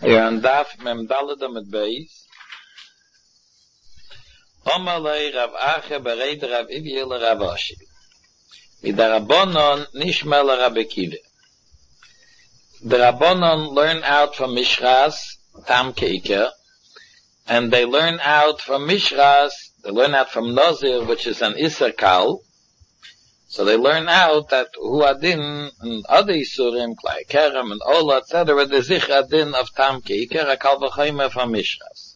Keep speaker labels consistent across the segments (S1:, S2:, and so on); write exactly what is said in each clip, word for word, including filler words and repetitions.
S1: Ja, and daf mem dalada mit beis. Omalei Rav Ache bereid Rav Ivyel Rav Ashi. Mit der Rabbanon nishmel Rav Akiva. The Rabbanon learn out from Mishras, Tam Keiker, and they learn out from Mishras, they learn out from Nazir, which is an Isser Kal. So they learn out that Hu Adin and other Isurim, Klai Kerem and Ola, et cetera, the Zich Adin of Tam Keiker, a Kal V'chomer from Mishras.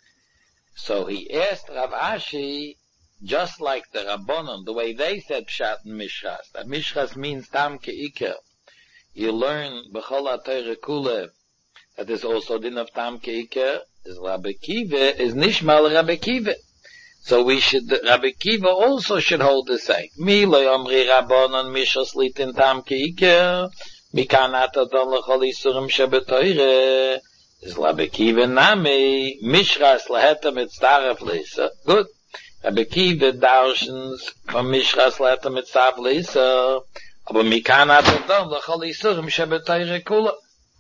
S1: So he asked Rav Ashi, just like the Rabbanon, the way they said Pshat and Mishras, that Mishras means Tam Keiker. You learn B'chol HaTorah Kula that there's also din of Tam Keiker, is Rabbi Kiva, is Nishmal Rabbi Kiva. So we should, Rabbi Kiva also should hold the same. Mi lo yomri Rabbanon Mishras litin Tam Keiker, mikan atadon l'chol isurim shebetoire, is Rabbi Kiva nami, Mishras laheta mitzaref lisa. Good. Rabbi Kiva darshans from Mishras laheta mitzaref lisa. Aber mikan atadon l'chol isurim shebetoire kula.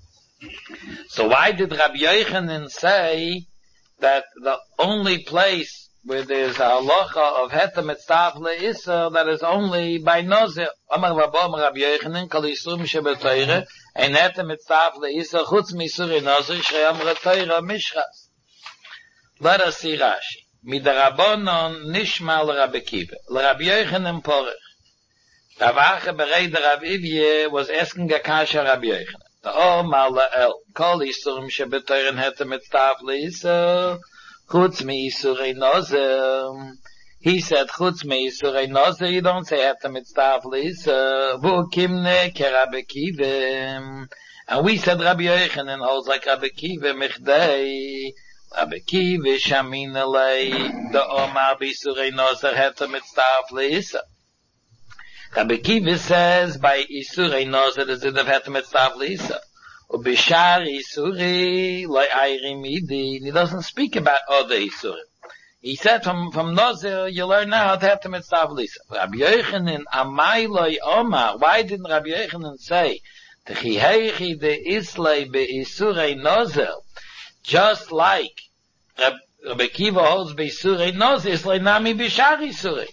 S1: So why did Rabbi Yochanan say that the only place where there's a halacha of heter mitzvah le'isser that is only by Nazir? Amar Rabba Rabbi Yochanan kol isurim shebetoire ein heter mitzvah le'isser chutz misuri Nazir sheyamar Torah mishras. Let us see Rashi. Midarabonon nishmal Rabbi Kiva. Rabbi Yochanan porach. Rav Ache bereid Rav Ivye was asking a kasha Rabbi Yochanan. Oh, Mala'el, kol isurim shebetoiren heter mitzvah le'isser, chutz mi isurei nozer. He said, chutz mi isurei nozer, you don't say heter mitzvah le'isser, vu kimne ke Rabbi Kiva. And we said Rabbi Yochanan holds like Rabbi Kiva, michdei, Rabbi Kiva shamin alei, the omar bisurei nozer heter mitzvah le'isser. Rabbi Kiva says by Isurei Nozer there's a heter mitzvah le'isser. Ubishar Isuri loy ayri midi. He doesn't speak about other Isurim. He said from from Nozer you learn now the heter mitzvah le'isser. Rabbi Yochanan amai loy omar. Why didn't Rabbi Yochanan say Techi heichi de islay be Isurei Nozer? Just like Rabbi Kiva holds be Isurei Nozer, islay nami bishar Isuri.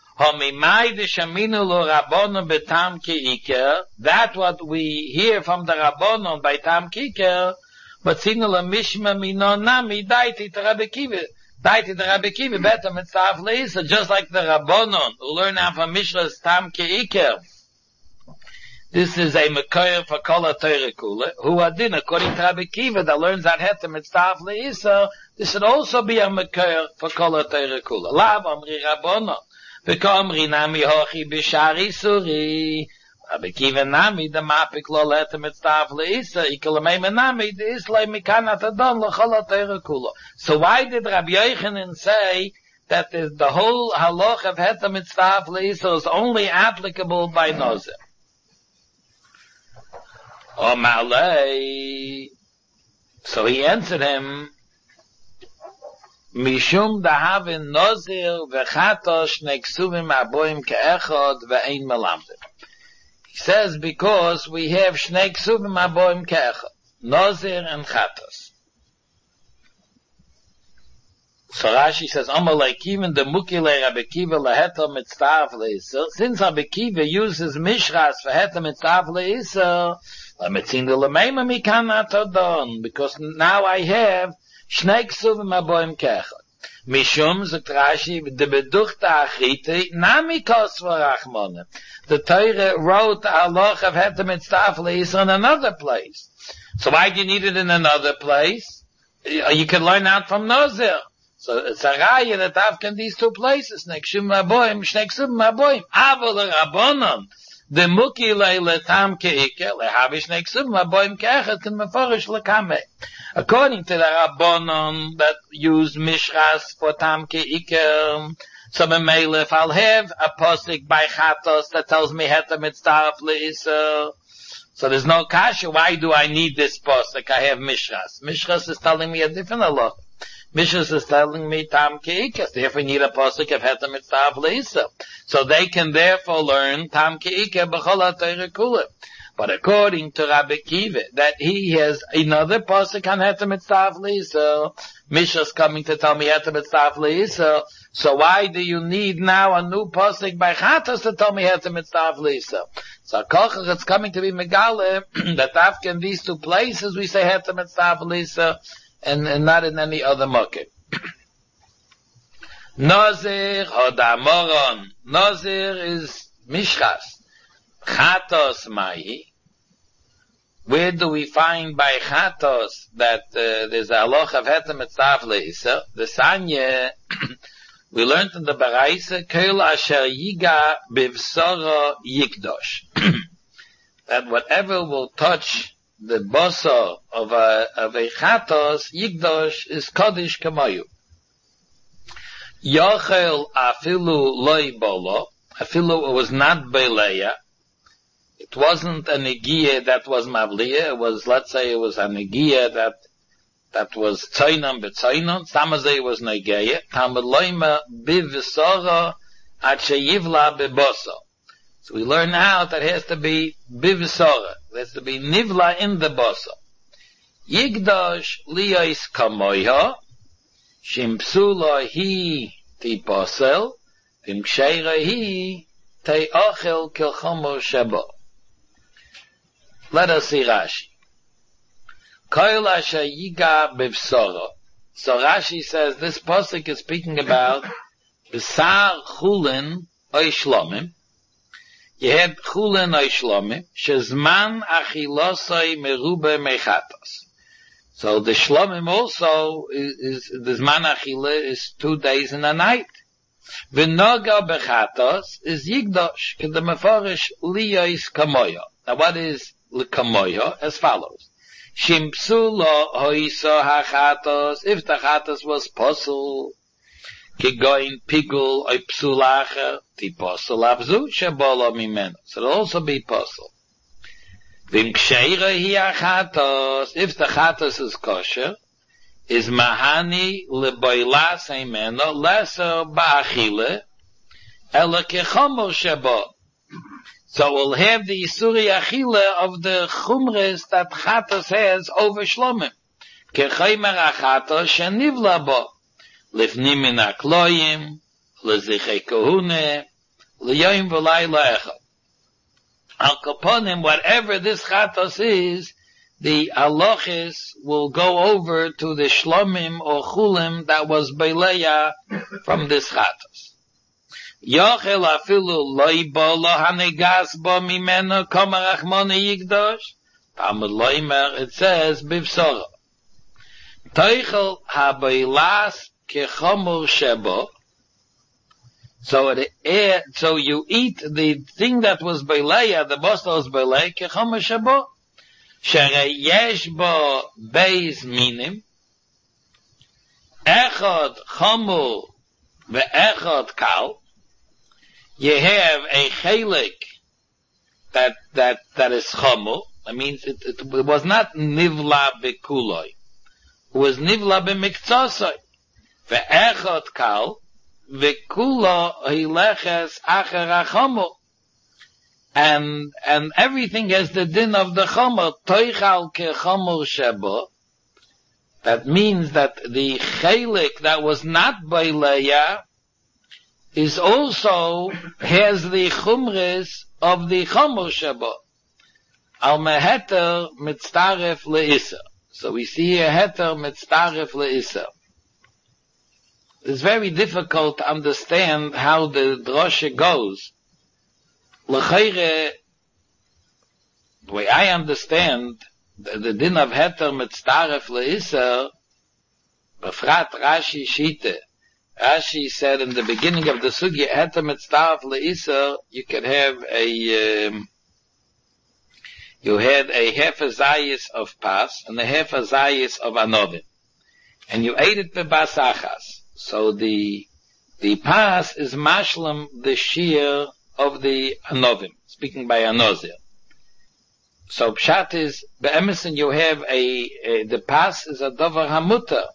S1: That what we hear from the Rabbanon by Tam Keiker, but sinula mishma minon nami daiti to Rabbi Kiva, daiti to Rabbi Kiva better mitzvah le'isser, just like the Rabbanon who learn out from Mishras Tam Keiker. This is a mekoyer for kol HaTorah kula, who adin according to Rabbi Kiva that learns that heter mitzvah le'isser. This should also be a mekoyer for kol HaTorah kula. Lav amri Rabbanon. V'komri nami hochi b'shar isuri. Rabbi Kiva nami the mapik lo leter mitzvah le'isser. Ikalamei nami the islay mikan atadon l'chol HaTorah kula. So why did Rabbi Yochanan say that the, the whole halach of heter mitzvah le'isser is only applicable by Nozer? O malei. So he answered him, Mishum dahavin Nazir v'chatosh neksuvim aboim ke'echod ve'ein melamdim. He says because we have shnei ksuvim aboim ke'echod, Nazir and Chatos. So Rashi says, Amalei even the mukile Rabbi Kiva leheter mitzvah le'isser. Since Rabbi Kiva uses mishras for heter mitzvah le'isser, lemetzin lemeima mikan atodon, because now I have Shnei ksuvim aboim ke'echad. Mishum, sagt Rashi, de beduchta achite, nami kos v'rachmone. The Torah wrote a halach of heter mitzvah le'isser in another place. So why do you need it in another place? You can learn out from Nazir. So it's a raya that after these two places, Shnei ksuvim aboim, Shnei ksuvim aboim. Avol Rabbanon. The muki leile tam keiker lehavish neksum laboim keichet can meforish lekame. According to the Rabbanon that use mishras for tam keiker, so memele if I'll have a posik by chatos that tells me heter mitzvah le'isser, so there's no kasha. Why do I need this posik? I have mishras. Mishras is telling me a different halach. Mishras is telling me tam keiker. Therefore, I need a posuk of heter mitzvah le'isser. So they can therefore learn tam keiker b'chol HaTorah kula. But according to Rabbi Kiva, that he has another pasuk on Heter Mitzvah L'Yisrael, Misha's coming to tell me Heter Mitzvah L'Yisrael, so why do you need now a new pasuk by Chatos to tell me Heter Mitzvah L'Yisrael? So Kochach, it's coming to be Megale, that after in these two places we say Heter Mitzvah L'Yisrael, and, and not in any other market. Nazir Hodamoron. Nazir is Mishchas. Chatos Mahi. Where do we find by Chatos that uh, there's a halacha of Heter Mitzvah L'Yisrael? The Sanya, we learned in the Baraisa, Kel Asher Yiga Bivsara Yikdosh. That whatever will touch the bosa of a, of a Chatos, Yikdosh is Kodesh Kamayu. Yochel Afilu Loi Bolo. Afilu it was not Beleya. It wasn't a negiah that was mavliya. It was, let's say, it was a negiah that that was tzaynam b'tzaynam. Samazay was negiah. Tamad loima bivsara at sheyivla bebosa. So we learn now that it has to be bivsara. It has to be nivla in the bosa. Yigdash liyais kamoyha shimpsula hi tiposel timksheira hi te'achel kilchomo shebo. Let us see Rashi. Koil asher yiga bivsoro. So Rashi says this pasuk is speaking about b'sar chulin oy shlomim. You had chulin oy shlomim shezman achilosoi merube mechatos. So the shlomim also is, is the zman achila is two days and a night. V'noga bechatos is yigdosh kedemeforish liyos kamoyo. Now what is L'kamoya, as follows. Shimpsulo hoiso hachatos, if the chatos was posel, kigoin pigul oi psulacha, ti posel abzu, shebolo mimeno. So it'll also be posel. Vim ksheira hi hachatos, if the chatos is kosher, is mahani leboilas imeno, lesser ba'achile, ela kechomo shebo. So we'll have the Isuri Achila of the Chumres that Chatos has over Shlomim. Kechaymer Achatos shenivla bo. Lifnim min akloyim, lezichei kohune, liyoim v'layla echad. Al kaponim, whatever this Chatos is, the Alochis will go over to the Shlomim or Chulim that was Beleya from this Chatos. Yochel afilu loy bolo hanegas bo mimeno kama rachmone yigdosh. Talmud loimer, it says, bivsoro. Teichel habaylas kechomor shebo. So it, so you eat the thing that was beleya, the bostel was beleya, kechomor shebo. Shere yesh bo beis minim. Echad chomor ve'echad kal. You have a chelik that, that, that is chomo. That means it, it, it was not nivla bekuloi. It was nivla b'miktsosoi. Ve'echot kal, ve'kulo hileches acher achomo. And, and everything has the din of the chomo. Toichal kechomo shebo. That means that the chelik that was not beileya is also has the chumres of the chomer shebo. Al meheter mitztaref leisa. So we see here heter mitztaref leisa. It's very difficult to understand how the drosha goes. L'chayre, the way I understand, the, the din of heter mitztaref leisa, befrat Rashi shite. Rashi said in the beginning of the sugya, heter mitztaref leisa, you could have a, um, you had a half a zayis of pas and a half a zayis of anovim, and you ate it bebasachas. So the the pas is mashlam the shear of the anovim, speaking by anozir. So pshat is be'emesin you have a, a the pas is a davar hamuta.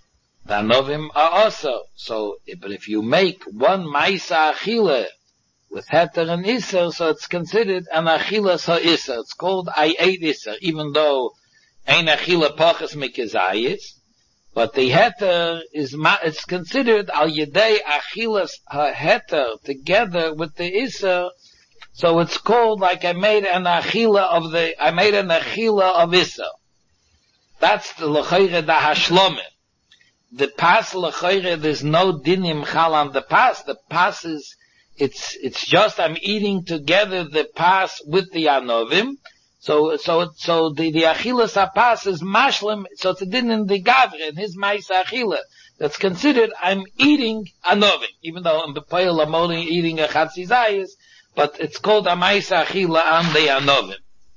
S1: The anovim are also. So, but if you make one maisa achile with heter and iser, so it's considered an achilas ha-iser. It's called I ate iser, even though ein achila pachas mikizayis, but the heter is, it's considered al yedei achilas ha-heter together with the iser, so it's called like I made an achila of the, I made an achila of iser. That's the l'chayre da hashlomim. The pas l'chayre, there's no dinim chal on the pas. The pas is, it's, it's just I'm eating together the pas with the anovim. So, so, so the, the achilas ha-pas is mashlim, so it's a din in the gavre, in his ma'isa achila. That's considered I'm eating anovim, even though I'm bepoil I'm only eating a chatzizayis, but it's called a ma'isa achila on the anovim.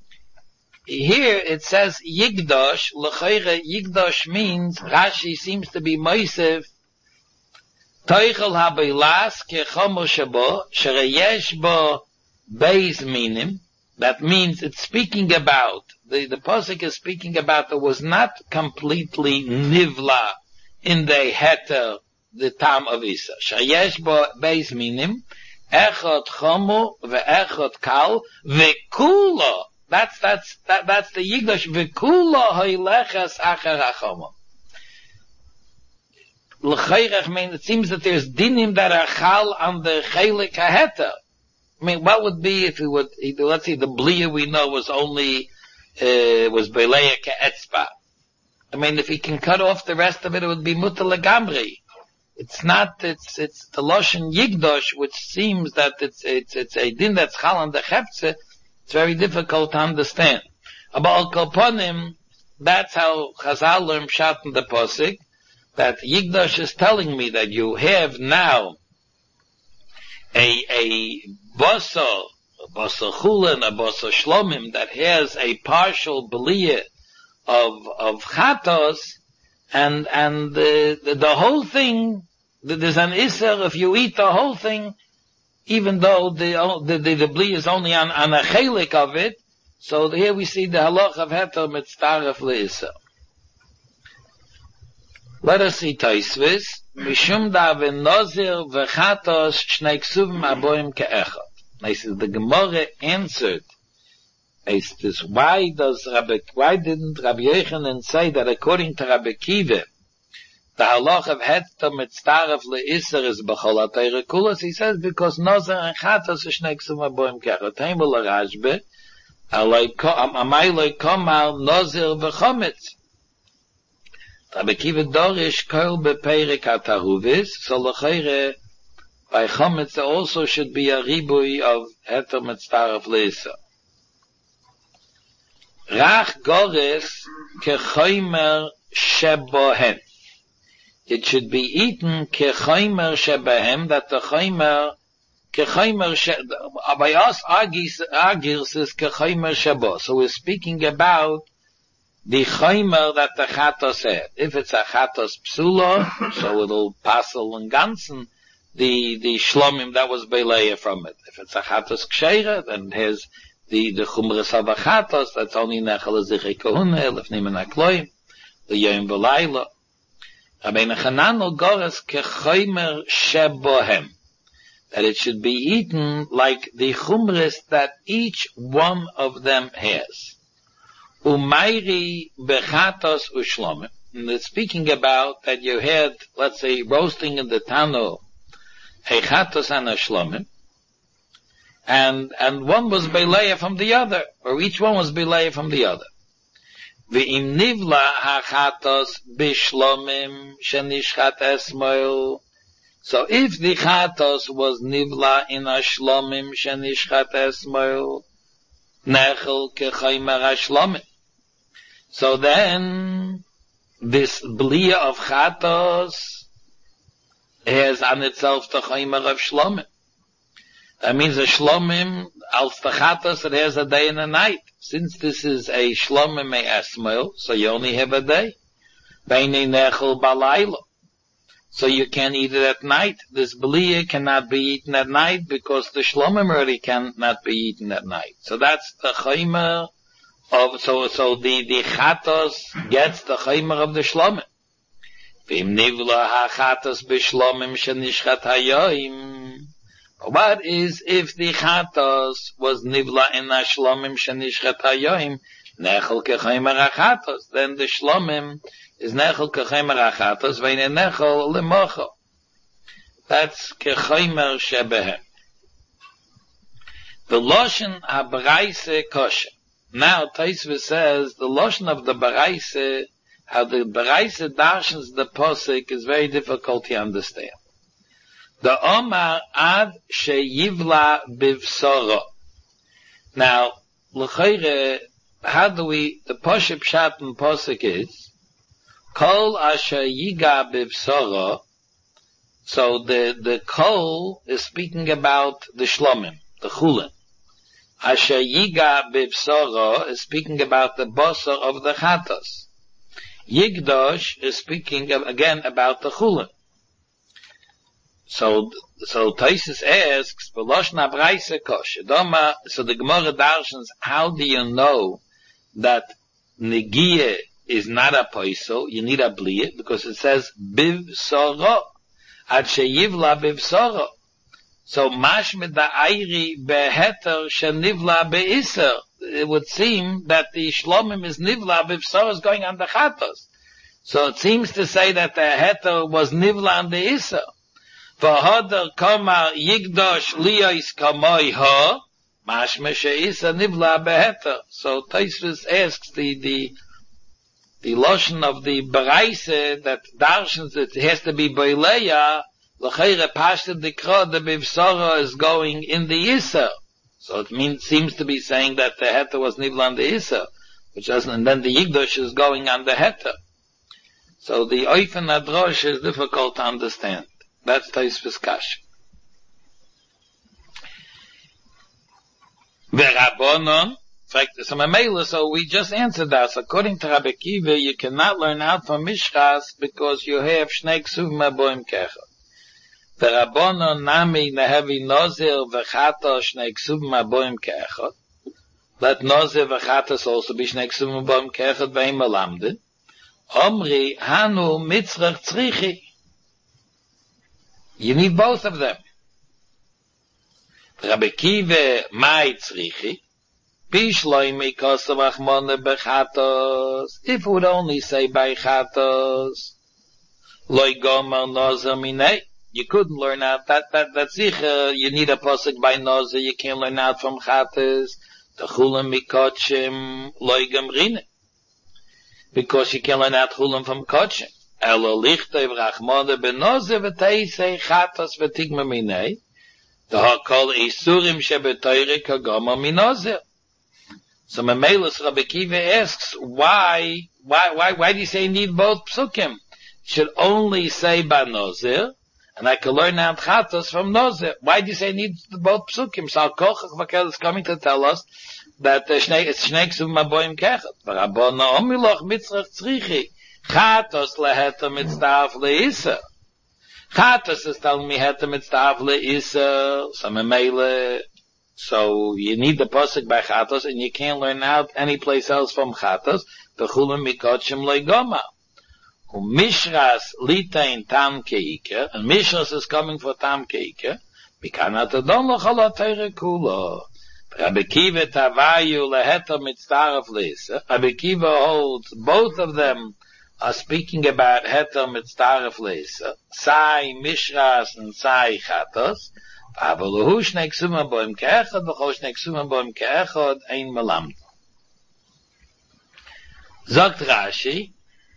S1: Here it says yigdosh, l'chayre yigdosh means, Rashi seems to be moisef, toichel ha-beilas kechomo shabo, shereyesh bo beis minim. That means it's speaking about, the, the Pasuk is speaking about there was not completely nivla in the heter, the tam of Isa. Sheyesh bo beis minim, echot chomo ve'echot kal, ve'kulo. That's, that's, that, that's the Yigdash. V'kulo hoileches acher hachomo. L'chayrech, I mean, it seems that there's dinim that are chal on the chelik haheter. I mean, what would be if it would, let's see, the bliya we know was only, uh, was beleya ke'etzba. I mean, if he can cut off the rest of it, it would be mutal legamri. It's not, it's, it's the Loshen Yigdosh, which seems that it's, it's, it's a din that's chal on the cheptze. It's very difficult to understand. About Kolponim, that's how Chazal learned Pshat in the Posik, that Yigdosh is telling me that you have now a, a boso, a boso chulin, a boso shlomim, that has a partial beliyah of, of chatos, and, and the, the, the whole thing, there's an iser, if you eat the whole thing, even though the, the, the, the bli is only on, on a chelik of it, so here we see the halach of heter mitztaref le'isa. Let us see Taisvis. Mishum da v'nozir v'chatos shnei ksuvim aboim ke'echot. This is the Gemara answered. Is this, why does Rabbi, why didn't Rabbi Yochanan say that according to Rabbi Kiva, the halach of heter mitztaref le'iser is b'chol ha'teire kulas? He says because nozer and chatos shnei ksuvim aboim ke'echot. Heim v'larashbe, amay loy komal nozer v'chometz. Rabbi Kiva Dorish kol beperik hataruvis, so l'chayre by chometz there also should be a ribui of heter mitztaref le'iser. Rach gores kechoymer shebohem. It should be eaten kechoymer shebohem, that the choymer, kechoymer she, by us argues, argues is kechoymer shebo. So we're speaking about the choymer that the chatos had. If it's a chatos psula, so it'll passel and ganzen the, the shlomim that was beleya from it. If it's a chatos ksheira, then it has the, the chumras of a chatos, that's only nechal zichei kohune, lefnim and akloim, the yom v'layla. Rabbeinu Chananel gores kechoymer shebohem, that it should be eaten like the chumras that each one of them has. Umayri bechatos ushlomim. And it's speaking about that you had, let's say, roasting in the tano, a chatos and a shlomim, and, and one was beleya from the other, or each one was beleya from the other. Ve'im nivla ha-chatos bishlomim shenishchat esmoil. So if the chatos was nivla in a shlomim shenishchat esmoil, nechel kechaymer ha-shlomim. So then, this bliya of chatos has on itself the chaymer of shlomim. That means a shlomim, als the chatos, it has a day and a night. Since this is a shlomim me esmil, so you only have a day. Beini nechel balaylo. So you can't eat it at night. This bliya cannot be eaten at night because the shlomim already cannot be eaten at night. So that's the chaymer of, so, so the, the chatos gets the chaymer of the shlomim. V'im nivla ha chatos b'shlomim shenishchat hayoim. What is if the chatos was nivla in the shlomim shenishchat hayoim, nechel kechaymer achatos, then the shlomim is nechel kechaymer achatos, veine nechel lemocho. That's kechaymer shebehem. The Loshen ha-Baraise kosher. Now, Taisva says, the Loshen of the Baraise, how the Baraise darshans the posik is very difficult to understand. The Omar ad sheyivla bivsoro. Now, l'chayre, how do we, the Poshe Pshat and posik is, kol asher yiga bivsoro, so the, the kol is speaking about the shlomim, the chulin. Asher yiga bivsoro is speaking about the bosor of the chatos. Yigdosh is speaking of, again about the chulin. So, so Taisus asks, V'loshna Braise kosher. Doma, so the Gemara darshans, how do you know that Negiye is not a poisel, you need a bliye, because it says, Bivsoro, ad sheyivla bivsoro. So, mashmid da ayri beheter shenivla beiser. It would seem that the shlomim is nivla bivsoro is going on the chatos. So it seems to say that the heter was nivla on the iser. V'hodar koma yigdosh liyos kamoi ha, mashme she'isa nivla beheter. So Taisvis asks the, the, the lotion of the Baraise that darshans it has to be boileya, l'chayre pashta dikra, the bivsora is going in the iser. So it means, seems to be saying that the heter was nivla on the iser, which doesn't, and then the yigdosh is going on the heter. So the oifen adrosh is difficult to understand. That's Taisvis Kash. V'Rabbanon, so we just answered that. So according to Rabbi Kiva, you cannot learn out from Mishras because you have Shnei Ksuvim Aboim Kechad. V'Rabbanon nami nehevi Nozir v'Chata Shnei Ksuvim Aboim Kechad. Let Nozir v'Chatas also be Shnei Ksuvim Aboim Kechad v'Im Alamdin. Omri hanu mitzrach tzrichi. You need both of them. Rabbi Kiva mai tzrichi. Bishloi mikosav achmone bechatos. If we would only say by chatos, loi gomer nozer minei. You couldn't learn out that that that's sicher. You need a pasuk by nozer. You can't learn out from chatos. The chulam mikochim loi gemrine. Because you can learn out chulam from kochim. Elo lichtei v'rachmone benozer v'teisei chatos v'tigma minei. The hakol isurim shebetoyre kagama minozer. So Memelis Rabbi Kiva asks, why, why, why, why do you say you need both psukim? You should only say Banozir, and I can learn out Chatos from Nozir. Why do you say you need both psukim? So Al-Kochach Vakel is coming to tell us that it's Shnei Ksuvim Aboim Kechad. V'Rabbona omiloch mitzrach tzrichi. Chatos leheter mitztaf le'isa. Chatos is telling me heter mitztaf le'isa. So Memelis, so you need the pasuk by chatos, and you can't learn out any place else from chatos. V'chulim mikochim le'goma. Mishras litain tam keike, and Mishras is coming for tam keike. Mikanat adon l'chalot teire kula. Rabbi Kiva tavayu leheter mitzdaraf leisa. Rabbi Kiva holds both of them are speaking about heter mitzdaraf leisa. Sai Mishras and Sai chatos. Aber lo shnei ksuvim boim keechad v'chol shnei ksuvim boim keechad ein melamd. Sagt Rashi,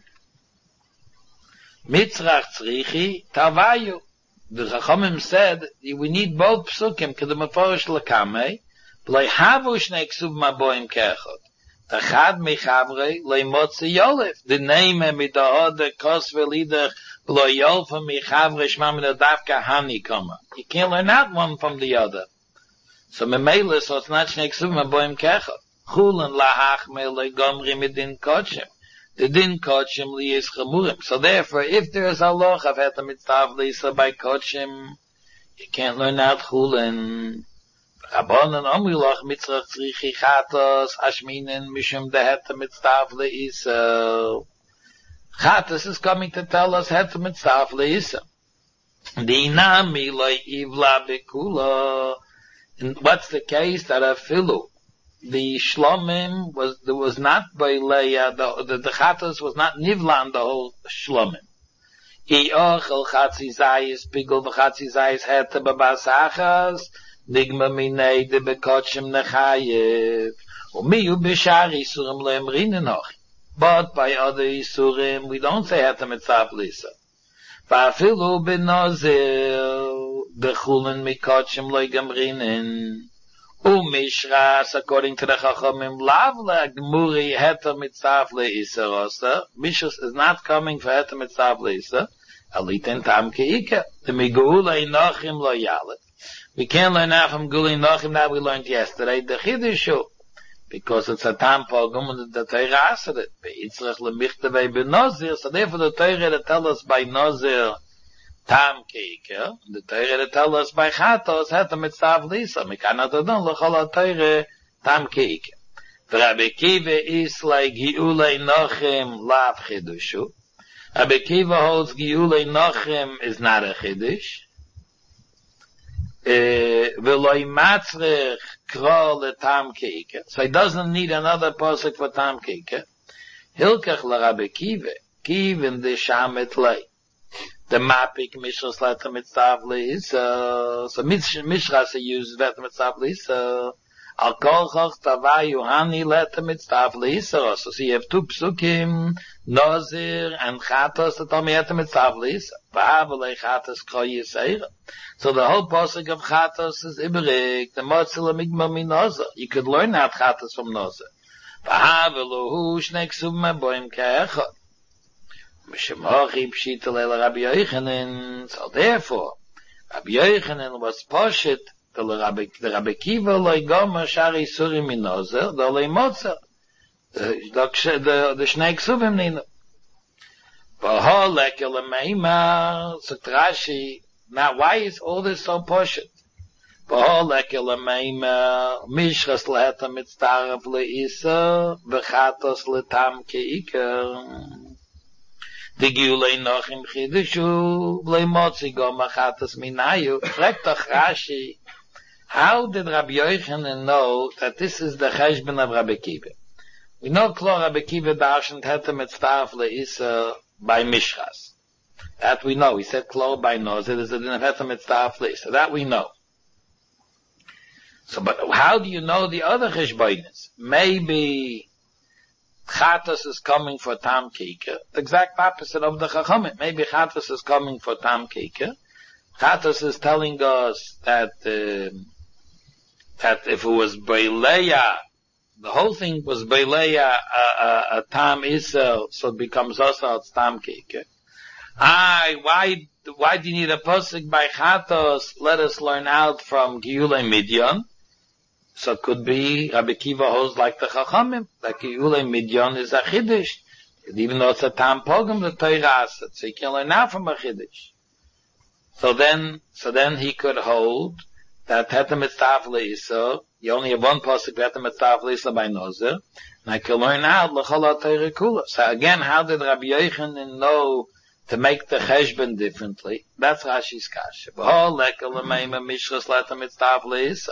S1: mitzrach tzrichi tavayu. The Chachamim said we need both psukim kedem meforish lekamei v'lo havu shnei ksuvim boim keechad. Tachad mechavrei leimotzi yolef. The name midahod kos v'lidach v'lo yolfa mechavrei shma midadavka hani koma. You can't learn out one from the other. So Memela, so it's not Shnei Ksuvim Aboim Kechad. Chulin lahachme legomri midin kochim. The din kochim li is chamurim. So therefore, if there is a loch of heter mitzvah lisa by kochim, you can't learn out chulin. Rabbanan omrilach mitzrach tzrichi chatos ashminen mishum de heter mitzvah leisa. Chatos is coming to tell us heter mitzvah leisa. The nami like ivla bekula. And what's the case that afilu? The shlomim was, there was not by Leia, the, the, the chatos was not nivla on the whole shlomim. I ochel chatzi zayis, pigel v'chatzi zayis heta babas achas, nigma minei de bekotchem nechayev. Umiyu b'shar isurim le'emrine noch. But by other isurim, we don't say heta mitzav lisa. Va'afilu b'nozir, b'chulin mikotchem le'gemrinen. Umishras, according to the Chachamim, lav le'gmuri heta mitzav le'isa rosa. Mishras is not coming for heta mitzav le'isa. Aliten tam ke'ika. The migula inochim lo yalet. We can't learn now from gula inochim that we learned yesterday. The chidushu, because it's a tam pogum and the Torah asked it. Be'itzrach le'michtavei b'nozir. So therefore the Torah to tell us by nozir tam keika, the Torah to tell us by chatos heta mitzav lisa. Mikanat adon l'chol ha-Torah tam keika. Rabbi Kiva is like giulei nochim lav chidushu. Rabbi Kiva holds giulei nochim is not a chidush. V'loi matzrich kro le-tam keika. So he doesn't need another posuk for tam keika. Hilkach l'Rabbi Kiva, kivin de shamet lei. The mapik mishras letter mitzav leisa. So mishras uses letter mitzav leisa. Al kol choch tavai yuhani letter mitzav leisa. So you have two psukim, Nozir and Chatos, that tell me letter mitzav leisa. V'havelei Chatos kro yiseira. So the whole posuk of Chatos is Iberik, the motzil amigma mi Nozir. You could learn out Chatos from Nozir. V'haveluhu shnei ksuvim boim ke'echad. So therefore, Rabbi Yochanan was poshet the Rabbi Kiva loy gomer shari surim minozer the loy motzer the the shnei ksuvim nino. V'ho lekel lemeima. So Rashi, now why is all this so poshet? V'ho lekel lemeima mishras leheta mitztarav leisa v'chatos letam keikar. The giulei nochim chidushu blei motzi go machatas minayu. Fragt doch Rashi, how did Rabbi Yochanan know that this is the cheshbon of Rabbi Kiva? We know klar Rabbi Kiva darshan heta mitztaraf leisa by mishras. That we know. He said klar by nozir. There's a din of heta mitztaraf leisa. That we know. So, but how do you know the other cheshbonis? Maybe Chatos is coming for Tam Keika. The exact opposite of the Chachamim. Maybe Chatos is coming for Tam Keika. Chatos is telling us that uh, that if it was Beileya, the whole thing was Beileya, a uh, uh, Tam Isel, so it becomes also it's Tam Keika. Ah, why why do you need a pasuk by Chatos? Let us learn out from Giulei Midyan. So it could be Rabbi Kiva holds like the Chachamim, like Giulei Midyan is a Chiddush. Even though it's a Tam Pogum, the Torah asks it. So you can learn now from a Chiddush. So then, so then he could hold that Heta Mitzvah Leisa, you only have one pasuk, Heta Mitzvah Leisa by Nozir, and I can learn out L'chol HaTorah Kula. So again, how did Rabbi Yochanan know to make the Cheshbon differently? That's Rashi's Kasha. V'ho lekel l'meima mishras Heta Mitzvah Leisa.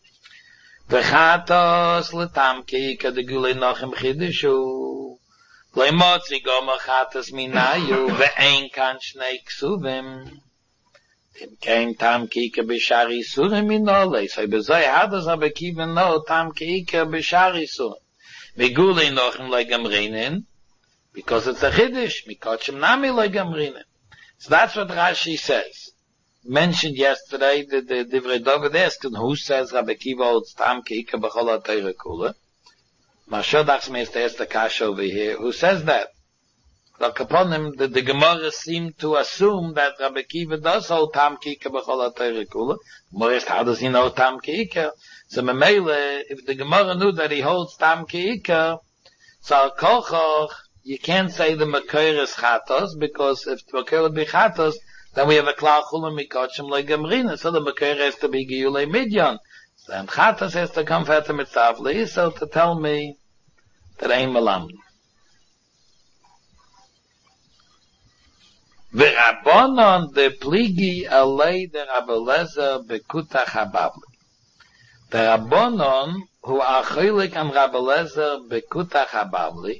S1: V'chatos l'tam keika de gulei nochim chidushu. Le'motzi goma chatos minayu ve'ein kan shnei ksuvim. Tim kein tam keika b'shari surim minole. So b'zoi, how does Rabbi Kiva know tam keika b'shari surim? V'gulei nochim le'gamrinin. Because it's a chidush. Mikotchem nami le'gamrinin. So that's what Rashi says. Mentioned yesterday the the Divrei David asked who says Rabbi Kiva holds Tam Keika B'chol HaTorah Kula. Mashodachs means to ask the Kasha over here. Who says that? Like upon him, the, the Gemara seemed to assume that Rabbi Kiva does hold Tam Keika B'chol HaTorah Kula. Gemara asked, how does he know Tam Keika? So Memele, if the Gemara knew that he holds Tam Keika, so Al Kochoch, you can't say the Makir is Chatos, because if the Makir would be Chatos, then we have a klal chulam mikotchem legamrina. So the Makir has to be Giulei Midyan. So then Chatas has to come for Heta Mitzvah Leisa to tell me that I'm malam. V'Rashi Rabbanon de pligi alei de Rabelezer bekutach hababli. The Rabbanon who are chilik and Rabelezer bekutach hababli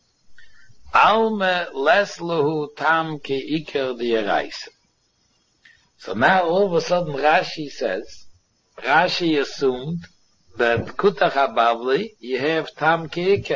S1: alme lesluhu tam ki iker dieraisa. So now all of a sudden Rashi says, Rashi assumed that kutach hababli you have tam ki iker.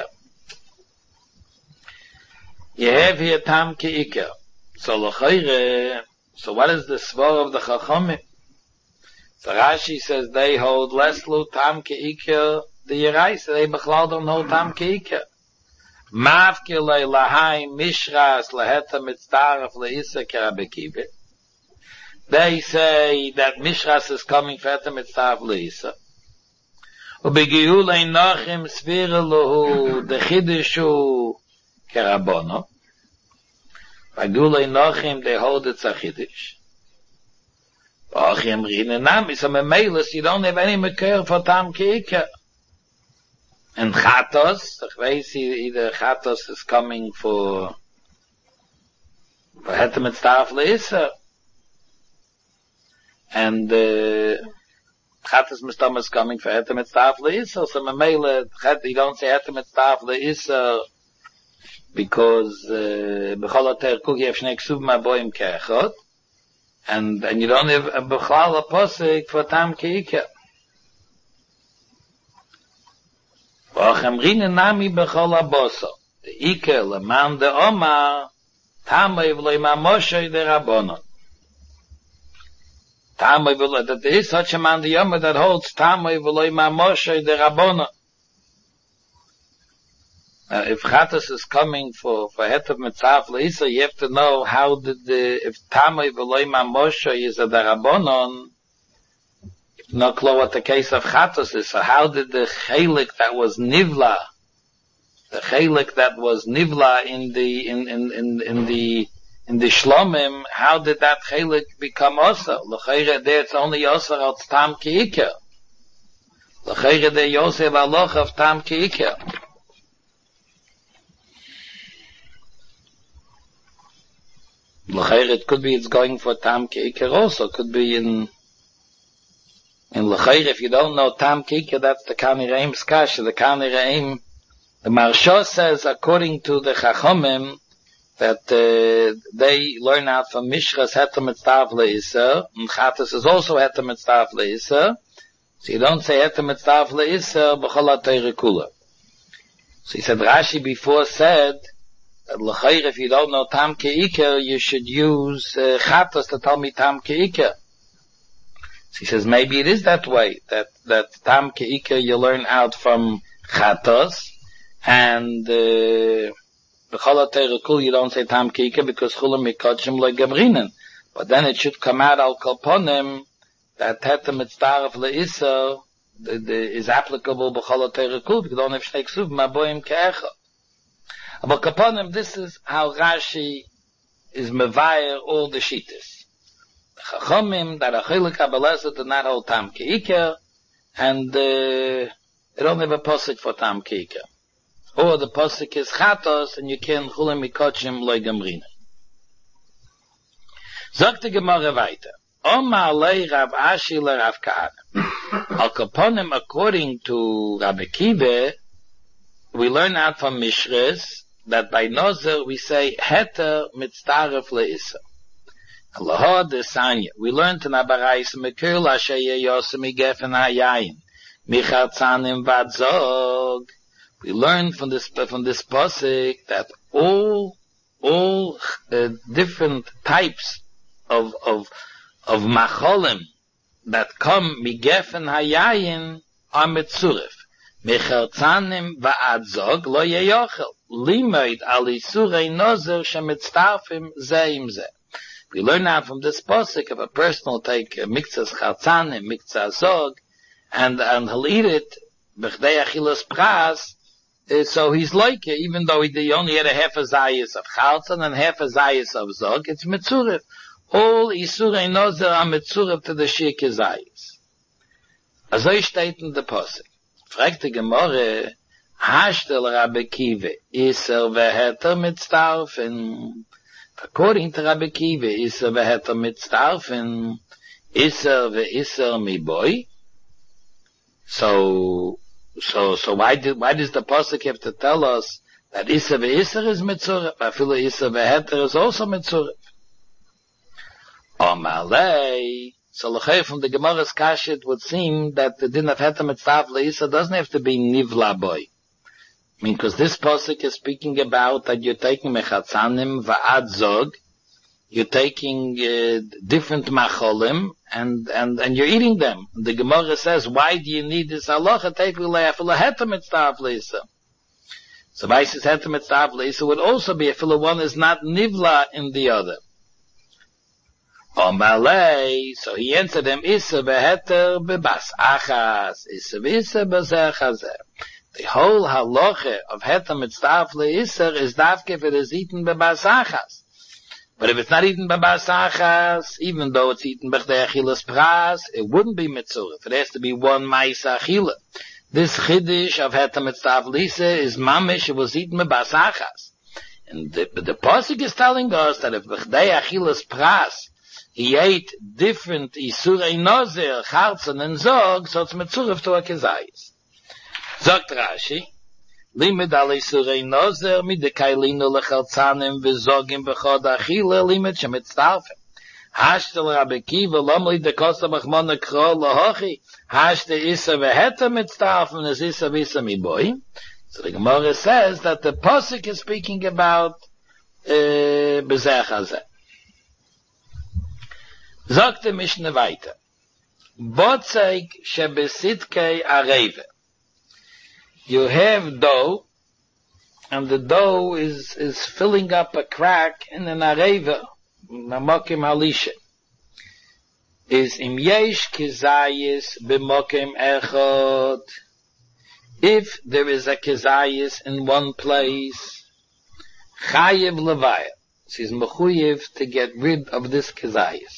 S1: You have here tam ki iker. So l'chayre, so what is the svar of the Chachamim? So Rashi says they hold leslu tam ke'iker the Yerais, they bechlal don't hold tam ke'iker. Mavke le lahai mishras leheta mitzdaref le'isa kerabekive. They say that mishras is coming for heta mitzdaref le'isa. Ubegihu le'nochim svira lohu the chidishu kerabono. By Gulei Nochim, they hold it's a Chiddush. Achim Rina Nami, so Memelis, you don't have any Mekir for Tam Keika. And Chatos, I weiß, either Chatos is coming for for Hetem et Starf Leisa. And uh, Chatos Mistam is coming for Hetem et Starf Leisa. So Memelis, you don't say Hetem et Starf Leisa, because bechol ater kug you have shnei ksub ma'boim ke'echot, and and you don't have a bechal a posik for tam ke'ikah. V'achem rina nami bechol aboso, the ikah leman de omar, tamay v'loi ma'moshe de rabbonon. Tamay v'loi, that there is such a man de omar that holds tamay v'loi ma'moshe de rabbonon. Uh, if Chatas is coming for, for Hetav Mitzaf Leisa, you have to know how did the, if Tamay V'loi Moshe is a Darabonon, you know what the case of Chatas is, so how did the Chelik that was Nivla, the Chelik that was Nivla in the, in, in, in, in the, in the Shlomim, how did that Chelik become Osa? L'chayre there it's only Osa of Tam Ki'ikah. L'chayre there Yosef Aloch of Tam Ki'ikah. L'chayr, it could be it's going for Tam Ke'iker also. It could be in in L'chayr, if you don't know Tam Ke'iker, that's the Kani Re'im Skasha. The Kani Re'im, the Marsha says, according to the Chachomim, that uh, they learn out from Mishras Hetem Mitzdav Le'isa, and Chatas is also Hetem Mitzdav Le'isa. So you don't say Hetem Mitzdav Le'isa, B'chol HaTeireh Kula. So he said, Rashi before said, L'chayr, if you don't know Tam Ke'iker, you should use uh, Chatos to tell me Tam Ke'iker. So he says, maybe it is that way, that, that Tam Ke'iker you learn out from Chatos, and B'chol HaTeireh Kul you don't say Tam Ke'iker because Chulam Mikotchim Le'Gabrinen. But then it should come out Al Kolponim that Hetem Mitzdaref Le'isa is applicable B'chol HaTeireh Kul because you don't have Shnei Ksuv Ma'boim Ke'echot. But Kaponim, this is how Rashi is mevayer all the shittas. The Chachomim, that Achilik HaBelezer did not hold Tam Ke'iker, and uh, they don't have a posik for Tam Ke'iker. Or the posik is Chatos, and you can Chulim Mikochim Loi Gamrina. Sagt die Gemara weiter. Oma Alei Rav Ashi le Rav Kahana. Al Kaponim, according to Rabbi Kive, we learn out from Mishres, that by Nozer we say Heter Mitzdaref Le'isa. Allahod Desanya. We learned in Abarais Mekul Asher Yosem Gefen Hayayin Michatzanim Vadzog. We learned from this from this pasuk that all all uh, different types of of of macholim that come Migefen Hayayin are Mitzuref. Michatzanim Vadzog lo yeyochel. Limaid ali surei nozer shemitztarfim zeim ze. We learn now from this pasuk if a person will take a mikzas chatzanim, mikzas zog, and and he'll eat it b'chdei achilas pras. So he's like it, even though he only had a half a zayis of chatzan and half a zayis of zog. It's mitzurif. All isurei nozer are mitzurif to the shik zayis. Azoi steht in the pasuk. Fragt die Gemorre. Hashtel Rabbi Kive, Iser veheter mitzdarfen. According to Rabbi Kiva, Isser v'heter mitztarfen, Isser v'Isser mi boy. So, so, so why did, why does the Pasuk have to tell us that Isser v'Isser is mitzuref? I feel Isser v'heter is also mitzuref. Amalei. So l'chei from the Gemara's Kasha, it would seem that the din of heter mitzvah le'isa doesn't have to be nivla boy. I mean, because this pasuk is speaking about that you're taking mechatzanim va'ad zog, you're taking uh, different macholim, and, and, and you're eating them. The Gemara says, why do you need this halacha? Take l'le'afila heter mitzvah le'isa. So Vaisis heter mitzvah le'isa would also be if one is not nivla in the other. Omalei, so he answered him, Issa beheter bebas achas, Issa v'issa b'zeh. The whole halacha of heter mitzvah le'isser is davke if it is eaten bebas achas. But if it's not eaten bebas achas, even though it's eaten b'chdei achilas pras, it wouldn't be mitzuref. It has to be one ma'isa achila. This chiddush of heter mitzvah le'isser is mamish, it was eaten bebas achas. And the, the pasuk is telling us that if b'chdei achilas pras, he ate different Isurei Nozer, Chartzen and Zog, so it's Metzuref to a Kezayis. Zogt Rashi, Limit al Isurei Nozer, Midekailinu lechartzanim v'zogim b'chod achile, Limit shemitztarfim. Hashtel Rabbi Kiva, Lomli dekosta machmona kro lahochi, Hashte Issa v'heta mitztarfim, as Issa v'Issa miboy. So the Gemara says that the Pasuk is speaking about Bezeh Hazeh. Sagt der Mishnah weiter. Botzeig shebesitkei areve. You have dough, and the dough is, is filling up a crack in an areve, mamokim halisha. Is im yesh kezayis b'mokim echot. If there is a kezayis in one place, chayev levaya. So he's mechuyev to get rid of this kezayis.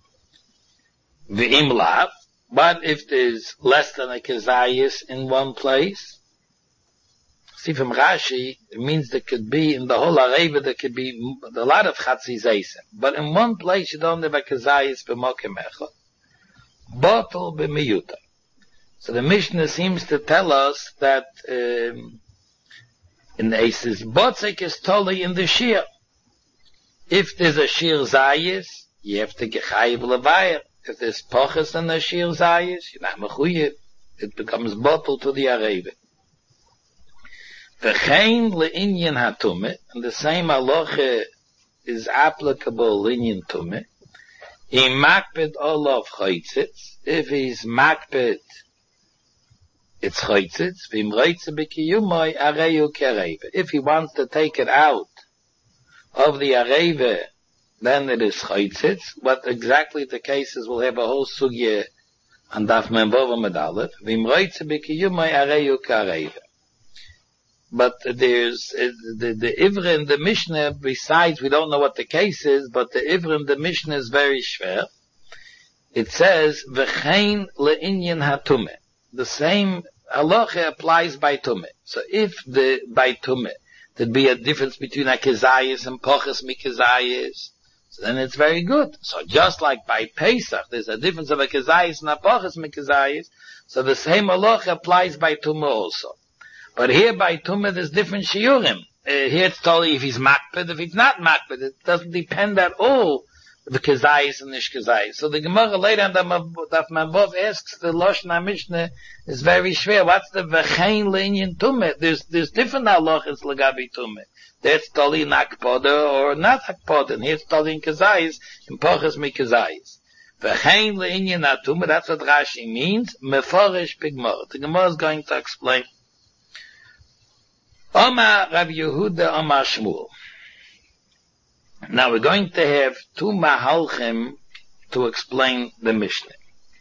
S1: V'im lav, but if there's less than a kezayis in one place, see from Rashi, it means there could be, in the whole areva, there could be a lot of chatzi zaysim. But in one place you don't have a kezayis b'mokim echad. Bottle b'miyuta. So the Mishnah seems to tell us that, um, in the Aces, Botzik is totally in the shir. If there's a shir zayis, you have to get chayiv levayah. If there's pochas and the shir zayis, you're not mechuyev. It becomes bottle to the areva. V'chein le'inyan hatume, and the same halacha is applicable l'inyan tume. In makpid olav chaytzitz, if he's makpid, it's chaytzitz. V'im chaytzitz b'kiyumoi areyu kereva. If he wants to take it out of the areva, then it is chaytzitz. What exactly the case is, we'll have a whole sugya on daf membova medalef. V'im chaytzitz b'kiyumoi areyu kereva. But there's uh, the the Ivra in the Mishnah. Besides, we don't know what the case is, but the Ivra in the Mishnah is very shver. It says v'chein le'inyan hatume. The same halacha applies by tume. So if the by tume there'd be a difference between a kezayis and poches mikezayis, so then it's very good. So just like by Pesach, there's a difference of a kezayis and a poches mikezayis. So the same halacha applies by tume also. But here by Tumah there's different shiurim. Uh, here it's totally if he's makpid, if he's not makpid, it doesn't depend at all the kezayis and nish kezayis. So the Gemara later on that Mabov asks the Lashon Mishnah is very schwer. What's the v'chein le'inyan Tumah? There's there's different halachas l'gabi Tumah. That's totally in akpoda or not akpoda. And here it's totally in kezayis, in poches mi kezayis. V'chein le'inyan Tumah, that's what Rashi means. Meforish pigmor. The Gemara is going to explain. Omar Rav Yehuda Omar Shmuel. Now we're going to have two mahalchim to explain the Mishnah.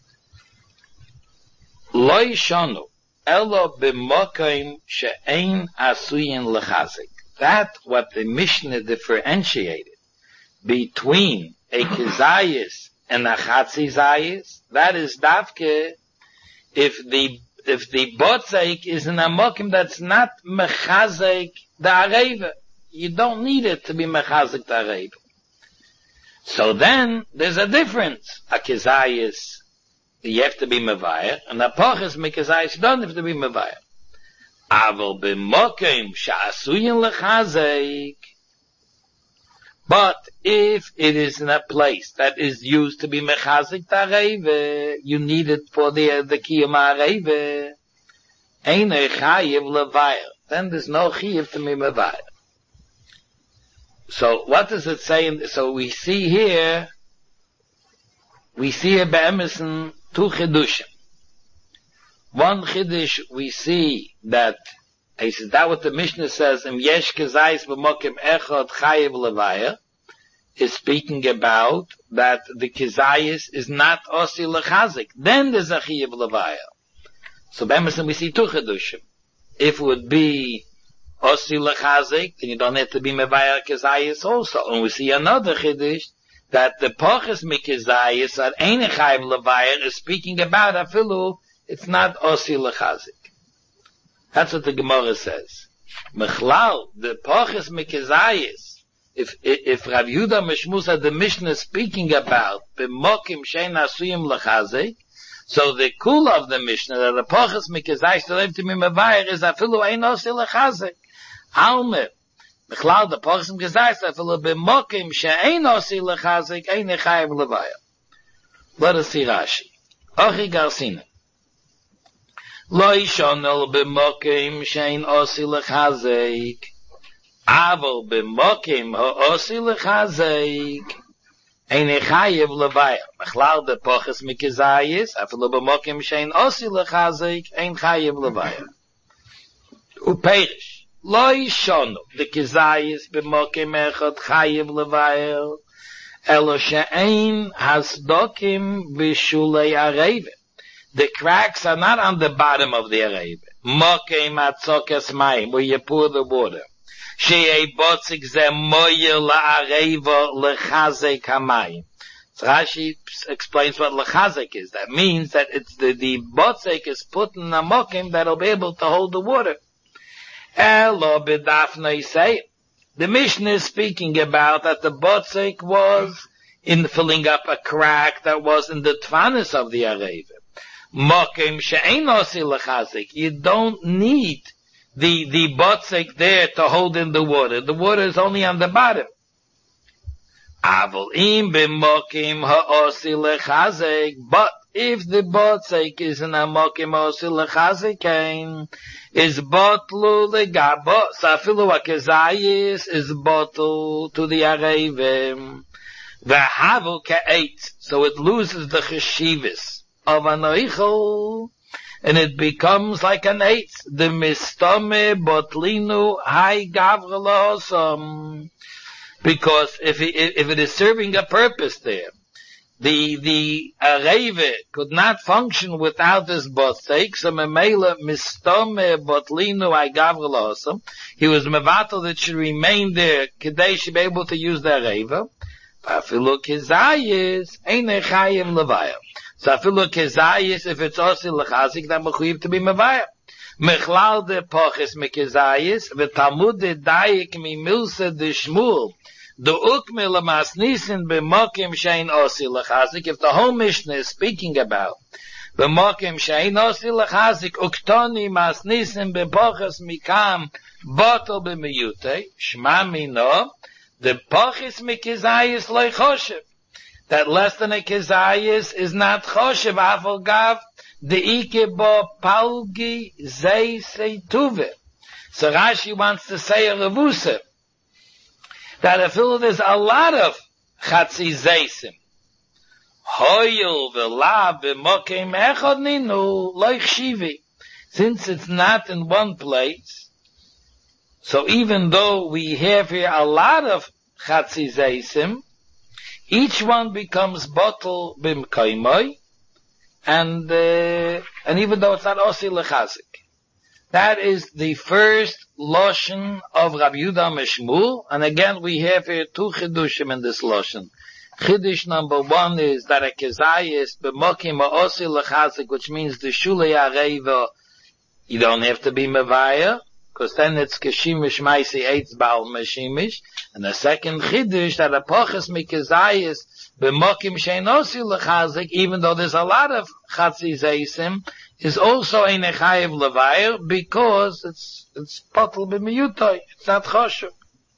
S1: Lo yishanu elo b'mokim she'ein asuyin lechazik. That what the Mishnah differentiated between a kezayis and a chatzi zayis, that is davke if the if the botzeik is in a mokim that's not mechazek the areva. you don't need it to be mechazik tarev. So then, there's a difference. A kezayis, you have to be mevayer, and a poches mekezayis, you don't have to be mevayer. Aval b'mokim sha'asuyin lechazik. But if it is in a place that is used to be mechazik tarev, you need it for the the kiyum ha'arev. Ein chayiv levayer. Then there's no chayiv to be mevayer. So what does it say? In, so we see here, we see here be'emerson two chidushim. One chidush we see that, he says that what the Mishnah says, Im yesh kezayis b'mokim echad chayiv levayer, is speaking about that the kezayis is not osi lechazik. Then there's a chayiv levayer. So be'emerson we see two chidushim. If it would be osi lechazik, then you don't have to be mevayer kezayis also. And we see another chiddush that the poches mekezayis that ein chayiv levayer is speaking about afilu. It's not osi lechazik. That's what the Gemara says. Mechlal, the poches mekezayis. If if Rav Yehuda Mishmusa the Mishnah is speaking about b'mokim shein asuyim lechazik. So the kula of the Mishnah that the poches mekezayis to live to be mevayer is afilu ein osi lechazik. Alme, Mechlal the poches mekezayis afilu b'mokim she'ein osi lechazik ein chayiv levayer. Let us see Rashi. Ochi Garsina. Lo yishonel b'mokim she'ein osi lechazik. Aval b'mokim ha'osi lechazik. Ein chayiv levayer. Mechlal the poches mekezayis afilu b'mokim she'ein osi lechazik ein chayiv levayer. Uperish. Lo yishonu the kezayis b'mokim echad chayiv levayer. Elo she'ein hasdokim v'shulei areve. The cracks are not on the bottom of the areve. Mokim atzokes mayim, where you pour the water. She'ei botzik ze moyer la'areva lechazek hamayim. So Rashi explains what lechazek is. That means that it's the, the botzik is put in a mokim that'll be able to hold the water. Elo b'dafnei say. The Mishnah is speaking about that the botzik was in filling up a crack that was in the tvanis of the areva. Mokim she'ein osi lechazik. You don't need the, the botzik there to hold in the water. The water is only on the bottom. Aval im b'mokim ha'osi lechazik. But if the botzik is in a mokim ha'osi lechazik, is botlu legabo. So afilu ha'kezayis is botlu to the arevim. V'havu ka'etz. So it loses the cheshivas of an oichel, and it becomes like an eitz. The mistome botlinu hai gavrela osam. Because if it, if it is serving a purpose there, the, the areve could not function without this botzik, so memela mistome botlinu hai gavrela osam. He was mevatel that should remain there, kedei should be able to use the areve. Afilu kezayis, ein chayiv levayer. So afilu kezayis, if it's osi lechazik, then mechuyev to be mevayer. Mechlal de poches mekezayis, v'talmud de dayik mi milsa de shmul, de ukme lemasnisin b'mokim shein osi lechazik. If the whole Mishnah is speaking about b'mokim shein osi lechazik, uktoni masnisin b'poches mikam, botel b'miyute, shma mino, the poches mekezayis loy choshev. That less than a kezayis is not choshev. Afal gav the ike bo palgi zei seituve. So Rashi wants to say a revusa that I feel there's a lot of chatzi zeisim. Hoyel v'la b'mokim echad ninu loy chshivi. Since it's not in one place, so even though we have here a lot of chatzi zeisim, each one becomes bottle b'mkaimoi, and uh, and even though it's not osi lechazik. That is the first loshen of Rabbi Yehuda Mishmul, and again we have here two chidushim in this loshen. Chidush number one is that a kezayis b'mokim osi lechazik, which means the shulei areva, you don't have to be mevaya, because then it's Keshimish Maisi Eitz Baal Meshimish. And the second Chiddush, that Apochas Mikazayis, B'mokim Sheinosi L'chazik, even though there's a lot of Chatzi Zeisim, is also a Nechayev Levair, because it's, it's Potel B'miyutoi, it's not Choshev.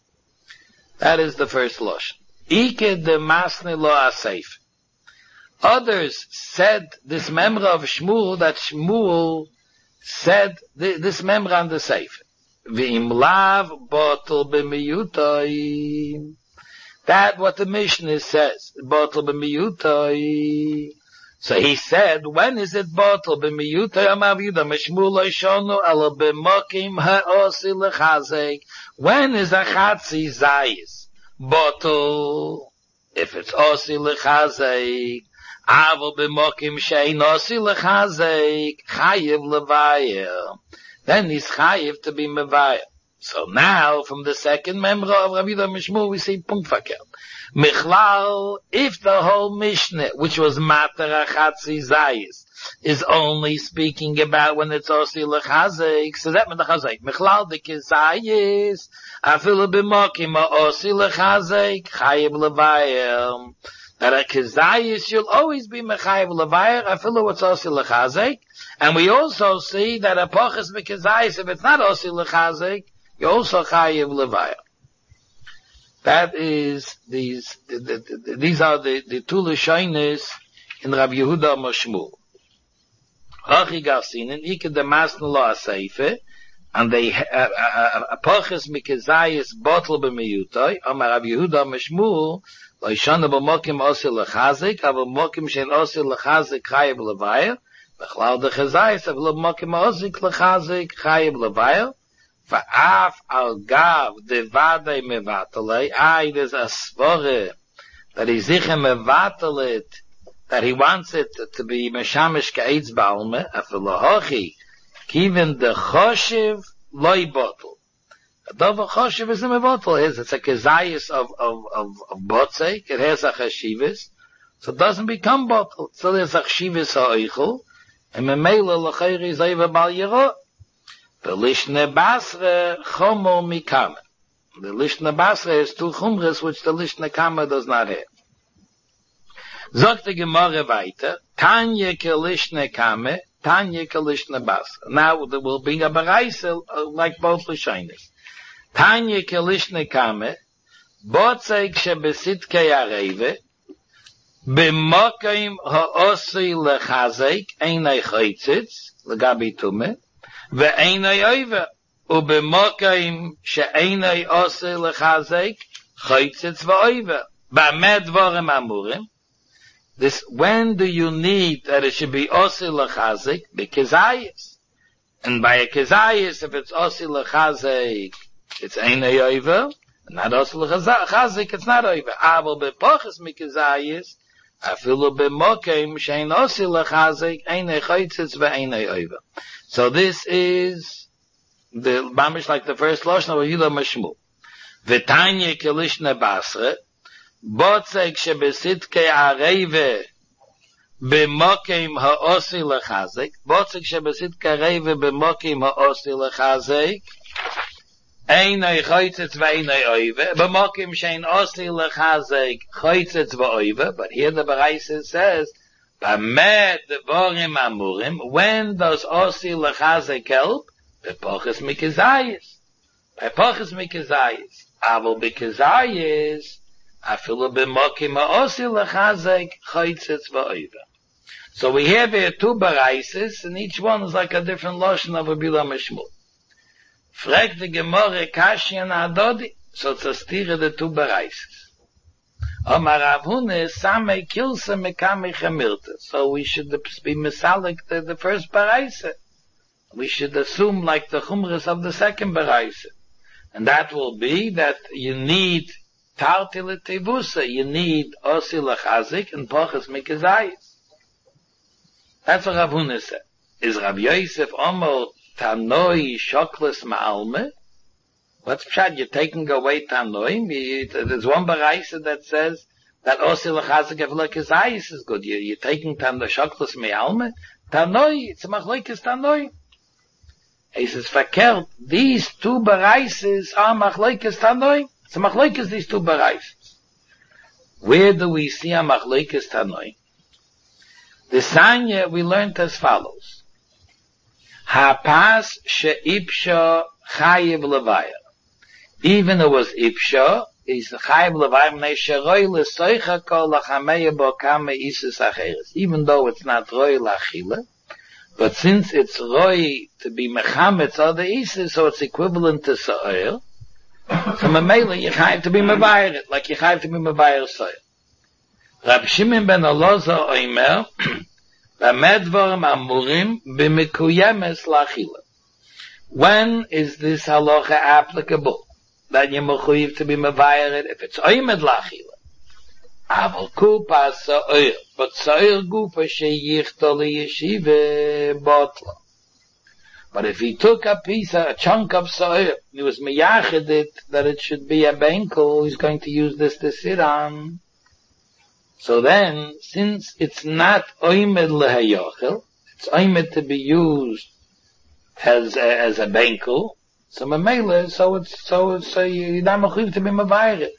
S1: That is the first Lashon. Ike de Masni Lo Asayf. Others said this memra of Shmuel, that Shmuel said this memra on the Sefer. V'im lav botel b'miyutoi. That what the Mishnah says, botel b'miyutoi. So he said, when is it botel b'miyutoi? Amar Yehuda Shmuel lo shonu elo b'mokim ha'osi l'chazek. When is a chatzi zayis botel? If it's osi l'chazek. Aval b'mokim shein osi l'chazek chayiv levayer. Then he's chayiv to be mevayer. So now, from the second member of Rabbi Yehuda Mishmur, we see punkt verkehrt. Michlal, if the whole Mishnah, which was mater achatzi zayis, is only speaking about when it's osi l'chazek, so that means the chazek. Michlal de kizayis, afilu b'mokim osi l'chazek chayiv levayer. That a kezayis, you'll always be mechayev levayer, afilu what's osi l'chazek. And we also see that a poches mekezayis, if it's not osi l'chazek, you also chayev levayer. That is, these, the, the, the, these are the, the two lashonos in Rabbi Yehuda Mashmul. Hachi garsinen, ike de masna lo aseife, and they, a poches mekezayis botel b'miyutoi, amar Rabbi Yehuda Mashmul, lo yishana b'mokim osi l'chazik, aber b'mokim shein osi l'chazik chayev levayer, v'chlal de chazayis, aber b'mokim osi l'chazik chayev levayer, v'af al gav de vadei mevatalei, ay, there's a svore, that he ziche mevatalit, that he wants it to be meshamish ka'etz ba'alme, afilo hochi, kiven de choshev loy botel. Dova choshev is a mevotel. It's a kezayis of, of, of, of botzek. It has a chashivas. So it doesn't become botel. So there's a chashivas ha'oichel. And memela l'chayri zayva bal yero. The lishne basre chomo mikame. The lishne basre is two chumres which the lishne kame does not have. Zogt the Gemara weiter. Tanya ke lishne kame. Tanya ke lishne basre. Now there will be a baraisa like both lashonos. Tanya ke lishne kame. Botzek shebesitkei areve. B'mokim ha'osi lechazek. Einay chaytzitz. L'gabi tume. Ve'einay oive. U'b'mokim she'einay osi lechazek. Chaytzitz v'oive. Ba'med dvorim amurim. This, when do you need that it should be osi lechazik? Bekezayis. And by a kezayis, if it's osi lechazik, it's einay oiver. Not osi lechazik, it's not oiver. Aval bepoches mikezayis, afilu b'mokem, shein osi lechazik, einay chaytzitz ve'einay oiver. So this is the mamish like the first lashon of Yehuda Mashmul. V'tanya kelishne basre, botzek shebesitkei areve b'mokim ha'osi lechazek. Botzek shebesitkei areve b'mokim ha'osi lechazek. Einay chaytzitz ve'einay oive. B'mokim shein osi lechazek chaytzitz ve'oive. But here the Baraisa says, B'med devorim amurim. When does osi lechazek help? Bepoches mikezayis. Bepoches mikezayis. Aval bekezayis. Afilu b'mokim ha'osi lechazek chaytzitz v'oiva. So we have here two baraises, and each one is like a different lashon of Rabbi Yehuda Mishmul. Frag the Gemara Kashian Adodi, so it's a stira the two baraises. Omar Rav Huna samei kilsa mekame chamirta. So we should be misalik the, the first baraise. We should assume like the chumras of the second baraise. And that will be that you need Tartile tevusa, you need osi lechazik and poches mikezayis. That's what Rav Huna said. Is Rav Yosef Omer tanoi shokles ma'alme? What's pshat? You're taking away tanoi? There's one baraisa that says that osi lechazik and lekezayis is good. You, you're taking tanoi shokles ma'alme? Tanoi, it's a machlokes tanoi. Es ist verkehrt, these two bereises are machlekes Tanoi. So machlekes these two bereises. Where do we see a machlekes Tanoi? The Sanya we learned as follows. Ha-pas she-ipsha chayiv levaya. Even it was ipsha, is chayiv levaya mnei she-roi le-soicha kol la-chameya bo-kame isis acheres. Even though it's not roi la-chile, but since it's roi to be mechametz other isis, so it's equivalent to so'er, so memela you have to be mevayer, like you have to be mevayer so'er. Rab Shimon ben Elazar oimer, v'amedvarim amurim b'mekuyemes la'chila. When is this halacha applicable? That you're mechuyev to be mevayer if it's oimed la'chila. Aval kupa so'er, but so'er gufa sheyichta liyeshiva botla. But if he took a piece, a chunk of so'er, he was meyached it, that it should be a benkel, he's going to use this to sit on. So then, since it's not oimed lehayochel, it's oimed to be used as a, as a benkel, so memele, so it's, so it's, so you're not mechuyev to be mevayer.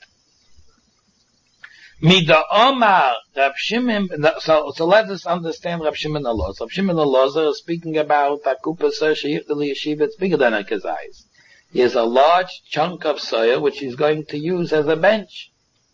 S1: Mida Omar, Rab Shimon, so, so let us understand Rab Shimon Elazar. Rab Shimon Elazar is speaking about Akupa Soyer Sheyichtali Yeshiva, it's bigger than a kezayis. He has a large chunk of soya which he's going to use as a bench.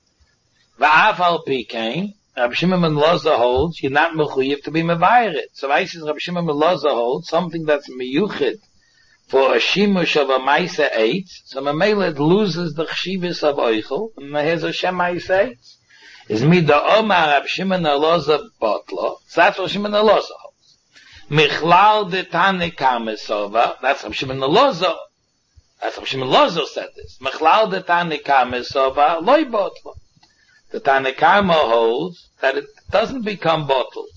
S1: Va'afal Pikain, Rab Shimon Elazar holds, you're not mechuyev to be mevayeret. So I says Rab Shimon Elazar holds something that's meyuchid for a shimush of a maisa eitz, so memele it loses the chshivas of oichel, and here's a shem maisa eitz. Is mida Omar Rab Shimon Elazar botlo. So that's what Shimon Elazar holds. Michlal de Tane Kamesova. That's Rab Shimon Elazar. That's Rab Shimon Elazar said this. Michlal de Tane Kamesova loy botlo. The Tane Kama holds that it doesn't become bottle.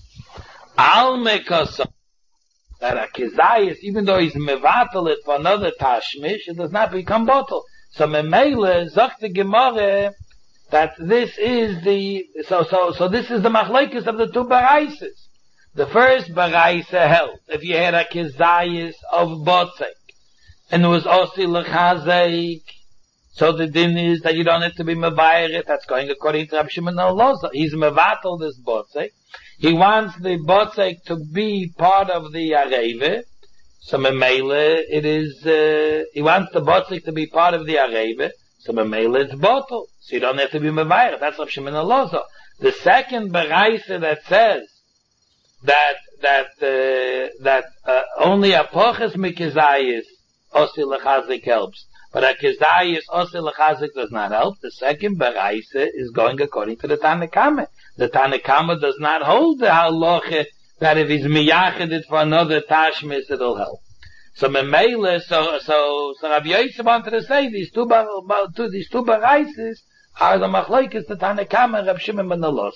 S1: Al mekasa that a kezayis, even though he's mevatel it for another tashmish, it does not become bottle. So memele zok the Gemara that this is the, so, so, so this is the machlekes of the two baraises. The first baraise held, if you had a kezayis of botzek, and it was osi lechazeik, so the din is that you don't have to be mevayer, that's going according to Rab Shimon Elazar. He's mevatel this botzek. He wants the botzek to be part of the areve, so memele, it is, uh, he wants the botzek to be part of the areve, so memele it's bottle. So you don't have to be mevayer. That's Rab Shimon Elazar. The second baraisa that says that that uh, that uh, only a poches mikizayis osi lechazik helps, but a kizayis osi lechazik does not help. The second baraisa is going according to the Tanakama. The Tanakama does not hold the halacha that if he's miyached it for another tashmis it'll help. So memele, so so so Rabbi Yosef wanted to say these two bar, two these two baraises are the machlekes the Tanakama and Rab Shimon ben Elazar.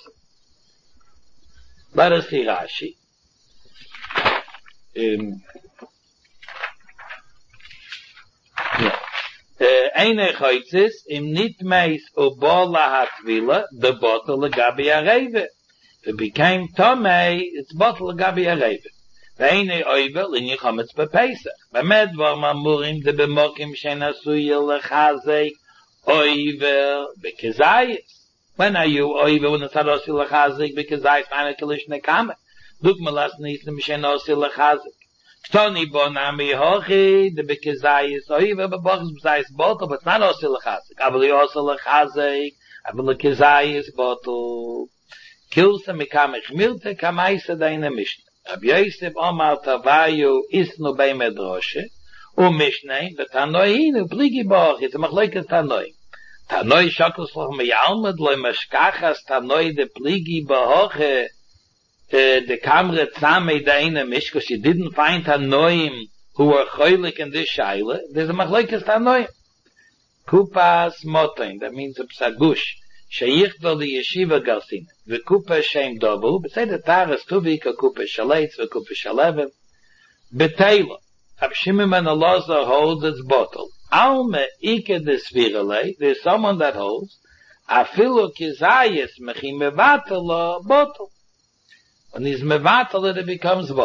S1: Let us see Rashi. Um, Eine choitzis im nit meis ubola hatvila the bottle legabi areve. It became tomei, it's bottle legabi areve. Veine oivel in yichametz bepesach. Bemed var mamurim de bemokim shenasuye lechazek oivel bekezayis. When are you oivel when it's harosi lechazek bekezayis v'ana kelish nekame? Look malas nisim shenasuye lechazek. Ktoni bonami hochi, the bekezayis oivel bebochs bezayis bottle, but it's not osi lechazek. Avali osi lechazek, avali kezayis bottle. Kilsa mikame chmilte kamaisa daina mishnah. Rabbi Yosef Omar Tavayu isnu bei medroshe, u mishnei, betanoinu pligi boch, it's a machlekes tanoi. Tanoi shakos loch meyalmed, loi mashkachas tanoi de pligi bohoche, de kamre tzame daina mish, because you didn't find tanoim who were choylik in this shaila, there's a machlekes tanoi. Kupas motoin, that means a psagush. Sheyichto li yeshiva garsin. V'kupa shem dovu. B'sei the taras tuvi ka kupa shaleitz v'kupa shalevim. B'teila. Rab Shimon ben Elazar holds its bottle. Alme ike de svirale. There's someone that holds. Afilu kizayis mechi mevatala bottle. When he's mevatala it becomes bottle.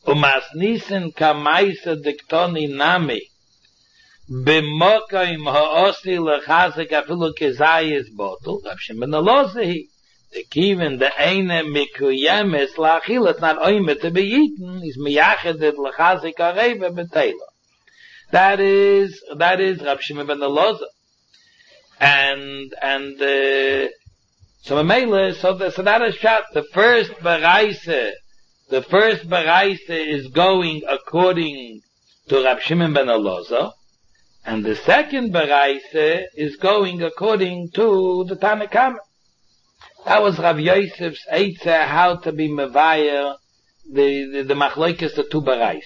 S1: Umas nisen kamaisa diktoni nami, b'mokaim ha'osi lechazik afilu kezayis botel, Rab Shimon Elozehi, the kiven, the eine mikuyemes la'achil, it's not oime to be eaten, is miyachedet lechazik areva b'teila. That is, that is Rab Shimon ben Elazar. And, and, uh, so Mamela, so, the, so that is shot, the first baraisa, the first baraisa is going according to Rab Shimon ben Elazar, and the second baraisa is going according to the Tanna Kamma. That was Rav Yosef's eitzah, how to be mevayer, the, the, the machlokes, the two baraisas.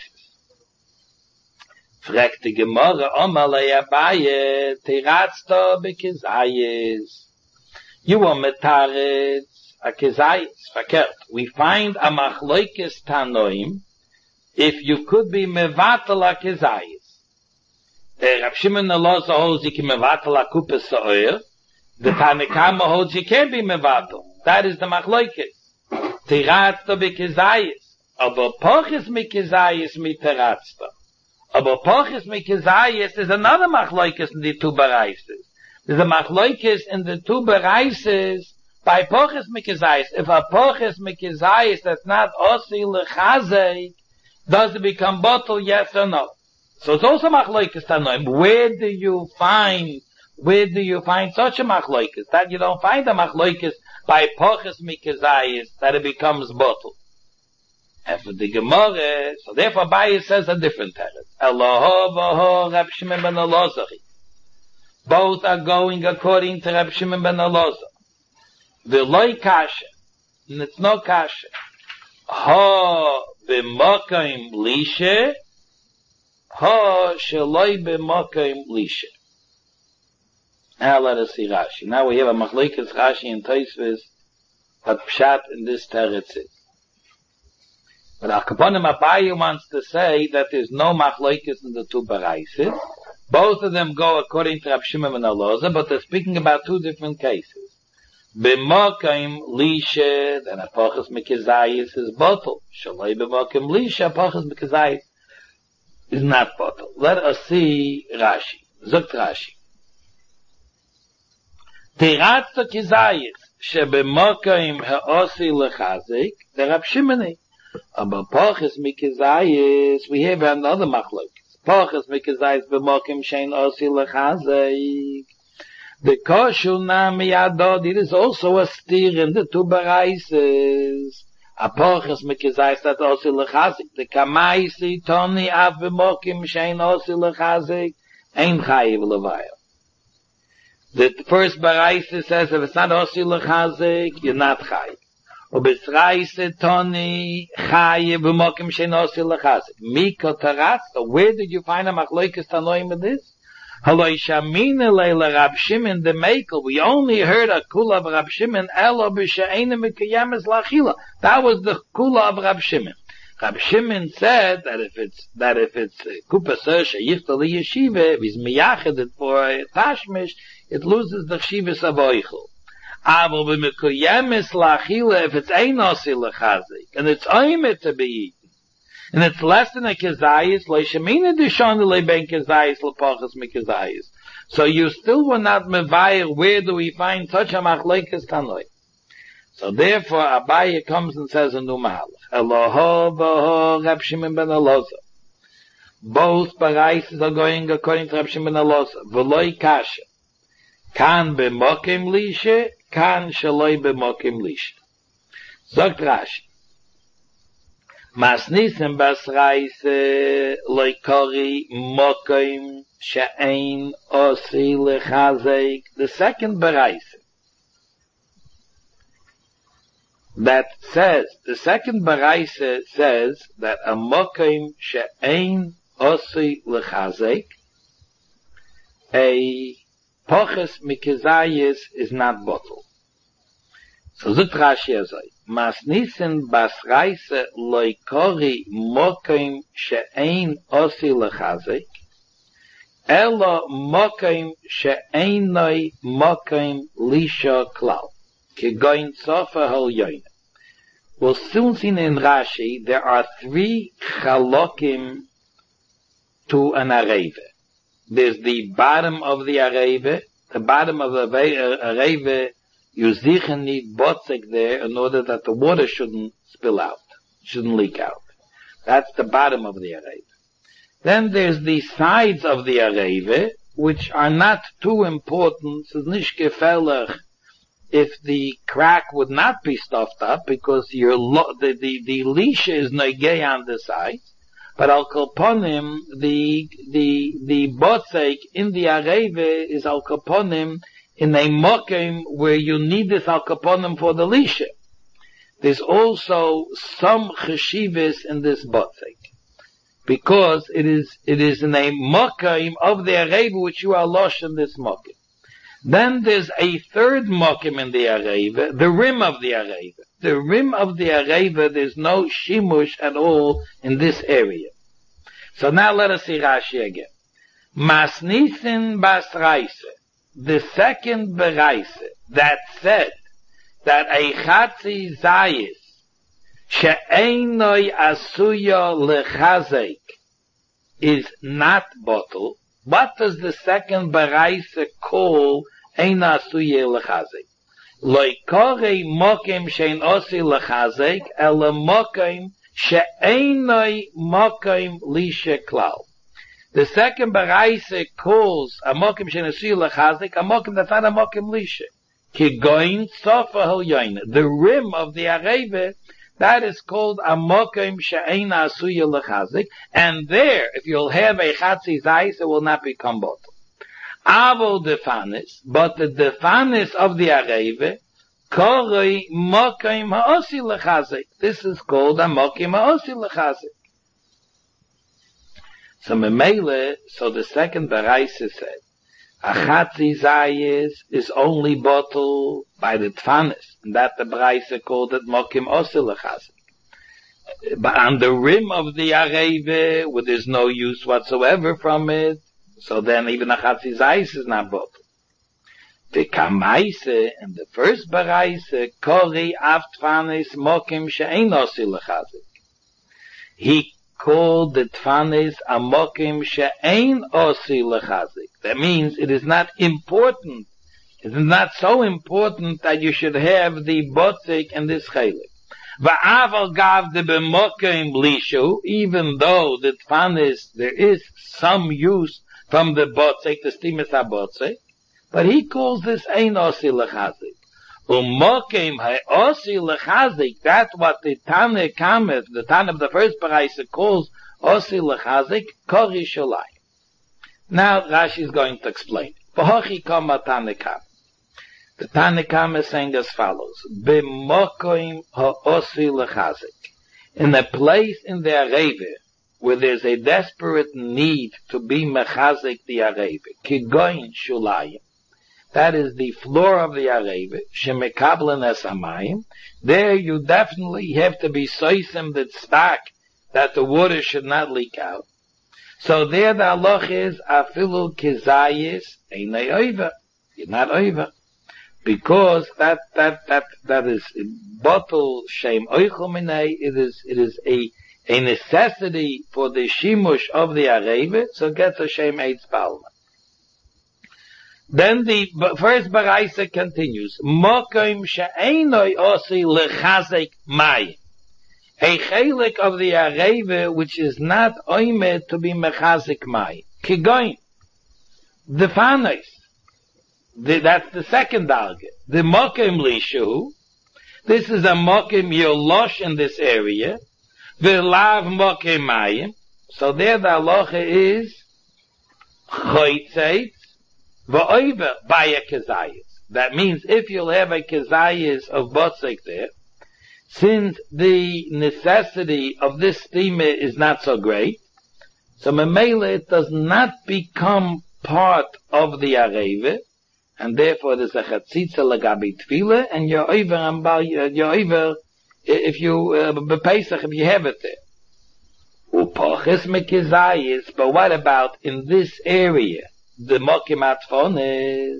S1: Fragt die Gemara, Omalei Abaye, Tiratzto bekezayis. You are metaretz a kezayis, verkehrt. We find a machlokes tanoim, if you could be mevatel a kezayis. The Rab Shimon Elazar holds you can mevatel a kupes sa'oyer. The Tanna Kamma holds you can't be mevatel. That is the machlokes. Tiratzto bekezayis. Aber poches mekezayis mit tiratzto. Aber Poches Mikezayis is another machlokes in the two bereises. There's a machlokes in the two bereises by Poches Mikezayis. If a Poches Mikezayis that's not Osi Lechazek, does it become bottle, yes or no? So it's also machlokes tanoim. Where do you find, where do you find such a machlokes? That you don't find a machlokes by Poches Mikezayis that it becomes bottle. And for the Gemara, so therefore Abaye says a different teretz. Eloho v'ho Rab Shimon ben Elazar. Both are going according to Rab Shimon ben Elazar. V'loi kasha, and it's no kasha. Ha b'mokaim lishe, ha sheloi b'mokaim lishe. Now let us see Rashi. Now we have a machlokes Rashi and Tosfos, but pshat in this teretz is. But Akaponim Abaye wants to say that there's no machlokes in the two bereises. Both of them go according to Rab Shimon ben Elazar, but they're speaking about two different cases. B'mokaim lishe, then a poches mikezayis is bottle. Shaloi b'mokaim lishe, a poches mikezayis is not bottle. Let us see Rashi. Zogt Rashi. Tiratzto kezayis, sheb'mokaim ha'osi lechazik, the Rab Shimoni. Aber Poches Mikezayis, we have another machlokes. Poches Mikezayis b'mokim shein osi lechazik. The koshu nami adod, it is also a steer in the two bereises. A Poches Mikezayis that osi lechazik. The kamaisi toni av b'mokim shein osi lechazik, ein chayiv levayel. The first bereise says if it's not osi lechazik, you're not chayiv. Ubisraise toni chaye b'mokim sheinosi lechazik. Miko taratz. Where did you find a machlokes tanoim in this? Haloi shamine leila Rab Shimon the Mekel. We only heard a kula of Rab Shimon. Elo b'she'einu mikuyemes lachila. That was the kula of Rab Shimon. Rab Shimon said that if it's that if it's kupaser sheyichta li yeshiva, if he's miyached for tashmish, it loses the chivas avoichel. Aber b'mekuyemes lachila, if it's ein osi lechazik, and it's oimet to be eaten, and it's less than a kezayis, lo shemina dishon leben kezayis lepochas mekezayis. So you still were not mevayer, where do we find such a machlokes tanoi? So therefore Abaye comes and says a new mahalach. Eloho v'ho Rab Shimon ben Elazar. Both baraises are going according to Rab Shimon ben Elazar. V'loi kasha. Kan b'mokim lishe, kan shaloi b'mokim lishe. Zogt Rashi. Masnisim basraise loikori mokim she'ein osi lechazik. The second baraise that says, the second baraise says that a mokim she'ein osi lechazik, a poches mikezayis is not bottle. So zut Rashi azay. Masnisin basraise loikori mokim she'ein osi lechazik, elo mokim she'einoi mokim lisha klal. Kegoin sofa hol yoyne. We'll soon see in Rashi, there are three chalokim to an areve. There's the bottom of the areve. The bottom of the areve, you sicher need botzek there in order that the water shouldn't spill out, shouldn't leak out. That's the bottom of the areve. Then there's the sides of the areve, which are not too important. It's nicht gefällig if the crack would not be stuffed up, because your lo- the, the, the leash is negay on the sides. But al kolponim, the, the, the botzek in the areve is al kolponim in a mokim where you need this al kolponim for the leash. There's also some cheshivas in this botzek, because it is, it is in a mokim of the areve which you are lost in this mokim. Then there's a third mokim in the areve, the rim of the areve. The rim of the areve, there's no shimush at all in this area. So now let us see Rashi again. Masnisin basraise, the second beraise that said that a chatzi zayis she'einoi asuya lechazek is not bottle. What does the second beraise call eina asuya lechazek? Loikore mokim shein osi lechazek ele mokim she'einoi mokim lishe klal. The second beraise calls a mokim shein osi lechazek a mokim that's not a mokim lishe. Ki goin sofa hel yoin. The rim of the areve, that is called a mokim she'eina asuya lechazik, and there, if you'll have a chatzi zayis, it will not become bottle. Avo defanis, but the defanis of the areve, korei mokim ha'osi lechazik. This is called a mokim ha'osi lechazik. So memele, so the second beraise said, a chatzi zayis is only bottle by the tfanis, and that the beraise called it mokim osi lechazik. But on the rim of the areve, where there's no use whatsoever from it, so then even a chatzi zayis is not bottle. The kamaise, and the first beraise, kori av tfanis mokim she'ein osi lechazik. He called the tfanis a mokim she'ein osi lechazik. That means it is not important. It is not so important that you should have the botzik in this chelik. Va'aval gav de b'mokim lishu, even though the tfanis, there is some use from the botzik, the stimus ha-botzik, but he calls this ein osi lechazik. Umokim ha'osi lechazik, that's what the Tana Kameth, the Tana of the first beraise calls osi lechazik, kori shalai. Now Rashi is going to explain. V'hochi kama Tana Kameth. The Tana Kameth is saying as follows: B'mokim ha'osi lechazik, in a place in the areve where there's a desperate need to be mechazik the areve, kigoyin shulayim. That is the floor of the areve, shemekablen es hamayim. There you definitely have to be soisim that stack, that the water should not leak out. So there the halach is, afilu kizayis einay oiva. You're not oiva. Because that, that, that, that is bottle shem oichel minay, it is, it is a, a necessity for the shimush of the areve, so it gets a shem eitz palma. Then the first beraise continues, mokim she'einoi osi lechazek mayim. A chelik of the areve which is not oimed to be mechazik mayim. Kigoin. The fanos. That's the second darge. The mokim lishu. This is a mokim yolosh in this area. The lav mokim mayim. So there the halacha is choitzeit v'oiver by a kezayis. That means if you'll have a kezayis of botzik there, since the necessity of this steamer is not so great, so memele it does not become part of the areve, and therefore there's a chatzitza lagabi tefillah, and you're over and you're over if you uh, bepesach if you have it there. Upoches mekezayis, but what about in this area? The mokim atfonis,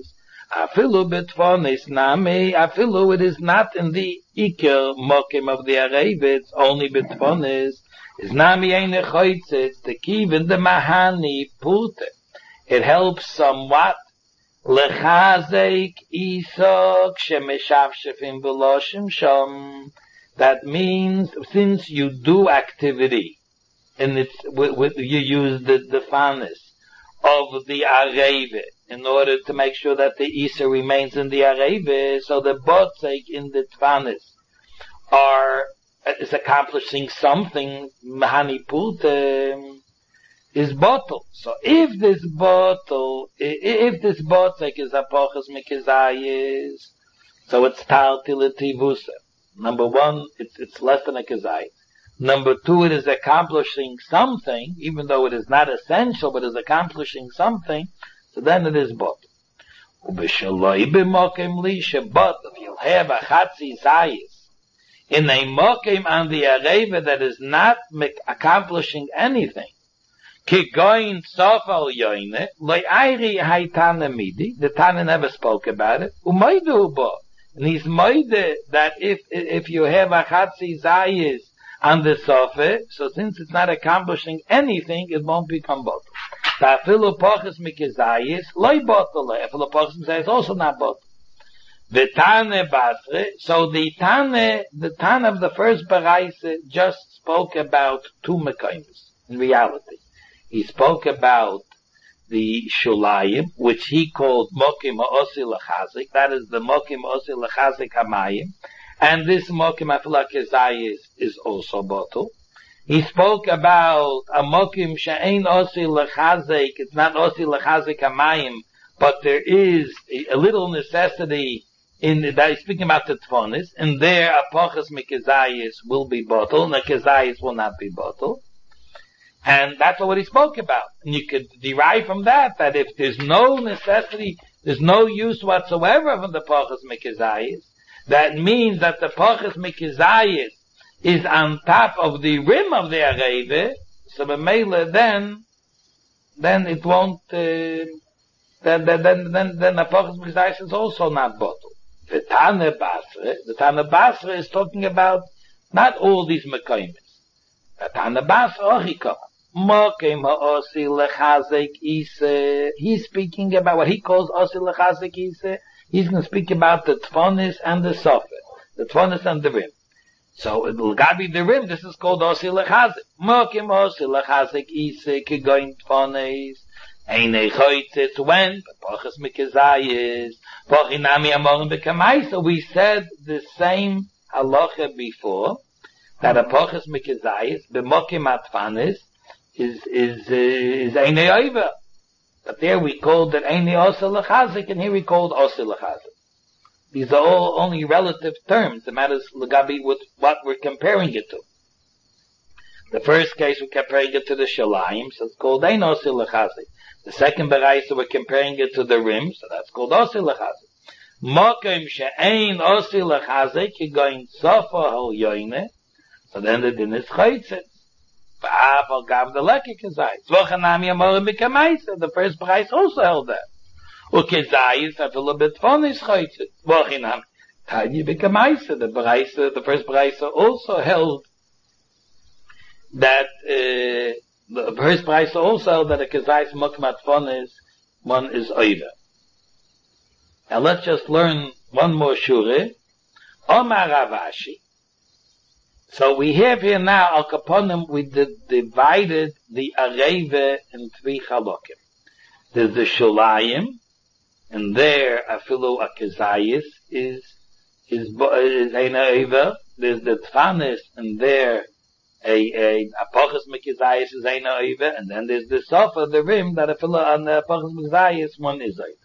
S1: Afilu betfonis nami, afilu it is not in the iker mokim of the areva, it's only betfonis. Is nami eine choitze, it's the kiven the mahani pute. It helps somewhat. Lechazek isok shemeshavshefim veloshim shom. That means since you do activity, and it's with, with you use the the fanis of the areva in order to make sure that the isa remains in the areva, so the botzek in the fanis are is accomplishing something. Mahani pute is bottle. So if this bottle, if this botzek is apochas mikizayis, so it's tal tilativusa. Number one, it's it's less than a kizayis. Number two, it is accomplishing something, even though it is not essential, but is accomplishing something. So then it is bottle. But if you'll have a chatzi zayis in a mokim on the areva that is not accomplishing anything, Kigoin sofal yoine, loy airi haitana midi, the Tana never spoke about it, umaydu bo, and he's moide that if, if you have a chatzi zayis on the sofa, so since it's not accomplishing anything, it won't become bottle. Tafilu poches mikizayis, loy bottle, afilu poches mikizayis also not bottle. The Tane Basre, so the Tane, the Tane of the first Baraisa just spoke about two mekaymes, in reality. He spoke about the Shulayim, which he called Mokim Ha'osi L'chazik. That is the Mokim Ha'osi L'chazik Hamayim. And this Mokim Ha'fila Kezayis is also bottle. He spoke about a Mokim She'ein Osi L'chazik. It's not Osi L'chazik Hamayim, but there is a, a little necessity in the, that he's speaking about the Tfonis. And there, Apochas Mikezayis will be bottle, and the Kezayis will not be bottle. And that's what he spoke about. And you could derive from that, that if there's no necessity, there's no use whatsoever from the Pachas Mikizayis, that means that the Pachas Mikizayis is on top of the rim of the Areve, so B'meila then, then it won't, uh, then, then, then, then, then the Pachas Mikizayis is also not bottled. The Tana Basra, the Tana Basra is talking about not all these Mekaymis. The Tana Basra, Ochikah. Mokim ha'osi lechazek ise. He's speaking about what he calls osi lechazek ise. He's going to speak about the tfonis and the sofa. The tfonis and the rim. So it will be the rim. This is called osi lechazek. Mokim osi lechazek ise kigoin tfonis. Eine choitzitz when? Pochas mikizayis. Pochinami amorim bekamai. So we said the same halacha before. That a pochas mikizayis b'mokim atfanis is is uh, is eine oiva. But there we called that eine osa lechazik, and here we called osa lechazik. These are all only relative terms. The matter is legabi with what we're comparing it to. The first case we're comparing it to the shalayim, so it's called ein osa lechazik. The second baraisa we're comparing it to the rim, so that's called osa lechazik. Mokim she'ein osa lechazik, you're going sofa hol yoine. So then the din is chaytzit. Ba'aval gav the leki kezayis. Zvochanami amorim b'kamaisa. The first price also held that. Ukezayis afilu b'tfonis chaytzit. Zvochinami tanya b'kamaisa. The price, the first price also held that, uh, the first price also held that a kezayis mukmat tfonis, one is oiva. Now let's just learn one more shure. Omar Ravashi. So we have here now, Al Kaponim, we did, divided the Areve in three chalokim. There's the Shulayim, and there, Afilu Akizayis is, is, is Ein Areve. There's the Tfanis, and there, a, a, Apochas Mikizayis is Ein Areve, and then there's the Sofa, the Rim, that Afilu on the Apochas Mikizayis, one is Areve.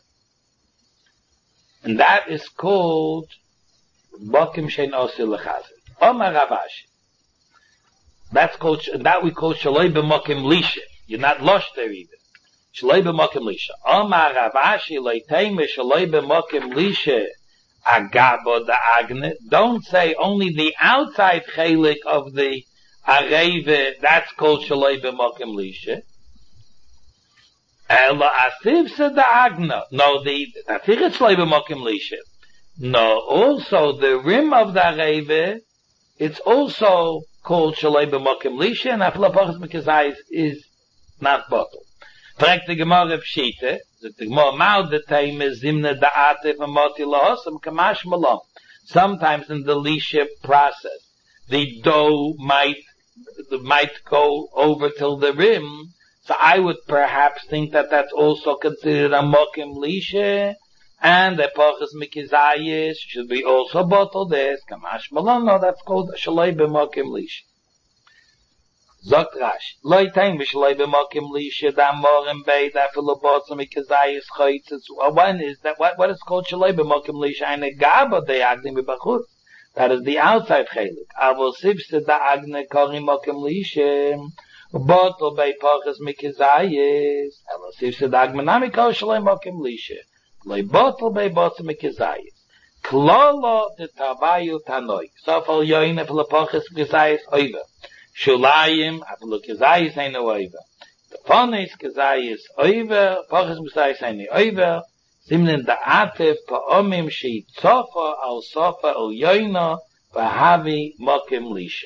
S1: And that is called Bokim Shein Osi L'chazit. Omar Ravashi. That's called, that we call Shaloi B'mokim Lisha. You're not lost there either. Shaloi B'mokim Lisha. Omar Ravashi Leiteme Shaloi B'mokim Lisha Agabo da Agne. Don't say only the outside chelik of the Areve, that's called Shaloi B'mokim Lisha. Ela asif se da agna. No, the Tatichas Leiba Mokim Lisha. No, also the rim of the Areve, it's also called Shalei B'Mokim Lisha, and Aflapachas Mekizayis is not bottled. Fragt the Gemara Pshite, that the Gemara Maud the time is Zimne Da'ate V'Moti Lahosam Kamash Malom. Sometimes in the Lisha process, the dough might, might go over till the rim, so I would perhaps think that that's also considered a Mokim Lisha, and the Pachas Mikizayis should be also bottled this. Kamash Malon, no, that's called Shalei B'Mokim Lisha. Zogt Rashi, Loi Tein B'Shalei B'Mokim Lisha, da Morim Bei, da Filobotza Mikizayis Choitzes. One is that, what, what is called Shalei B'Mokim Lisha? Eine Gaba de Agni B'Bachut. That is the outside chelik. Avo Sibste da Agni Kori Mokim Lisha. Bottle Bei Pachas Mikizayis. Avo Sibste da Agni Nami Kori Shalei Mokim Lisha. Loi bottle bei bottle mikizayis. Klolo de tabayu tanoi. Sofal yoin af lepoches mikizayis oiva. Shulayim af lekizayis eine oiva. The fonis kizayis oiva, poches mikizayis eine oiva. Simnen da atif pa'omim shi tzofa al sofa al yoina vahavi mokim lisha.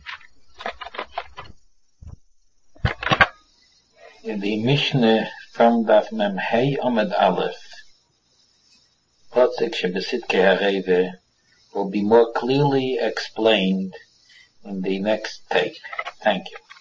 S1: In the Mishnah from Daf Mem Hey Amud Aleph, Potzik Shebesitke Hareve will be more clearly explained in the next take. Thank you.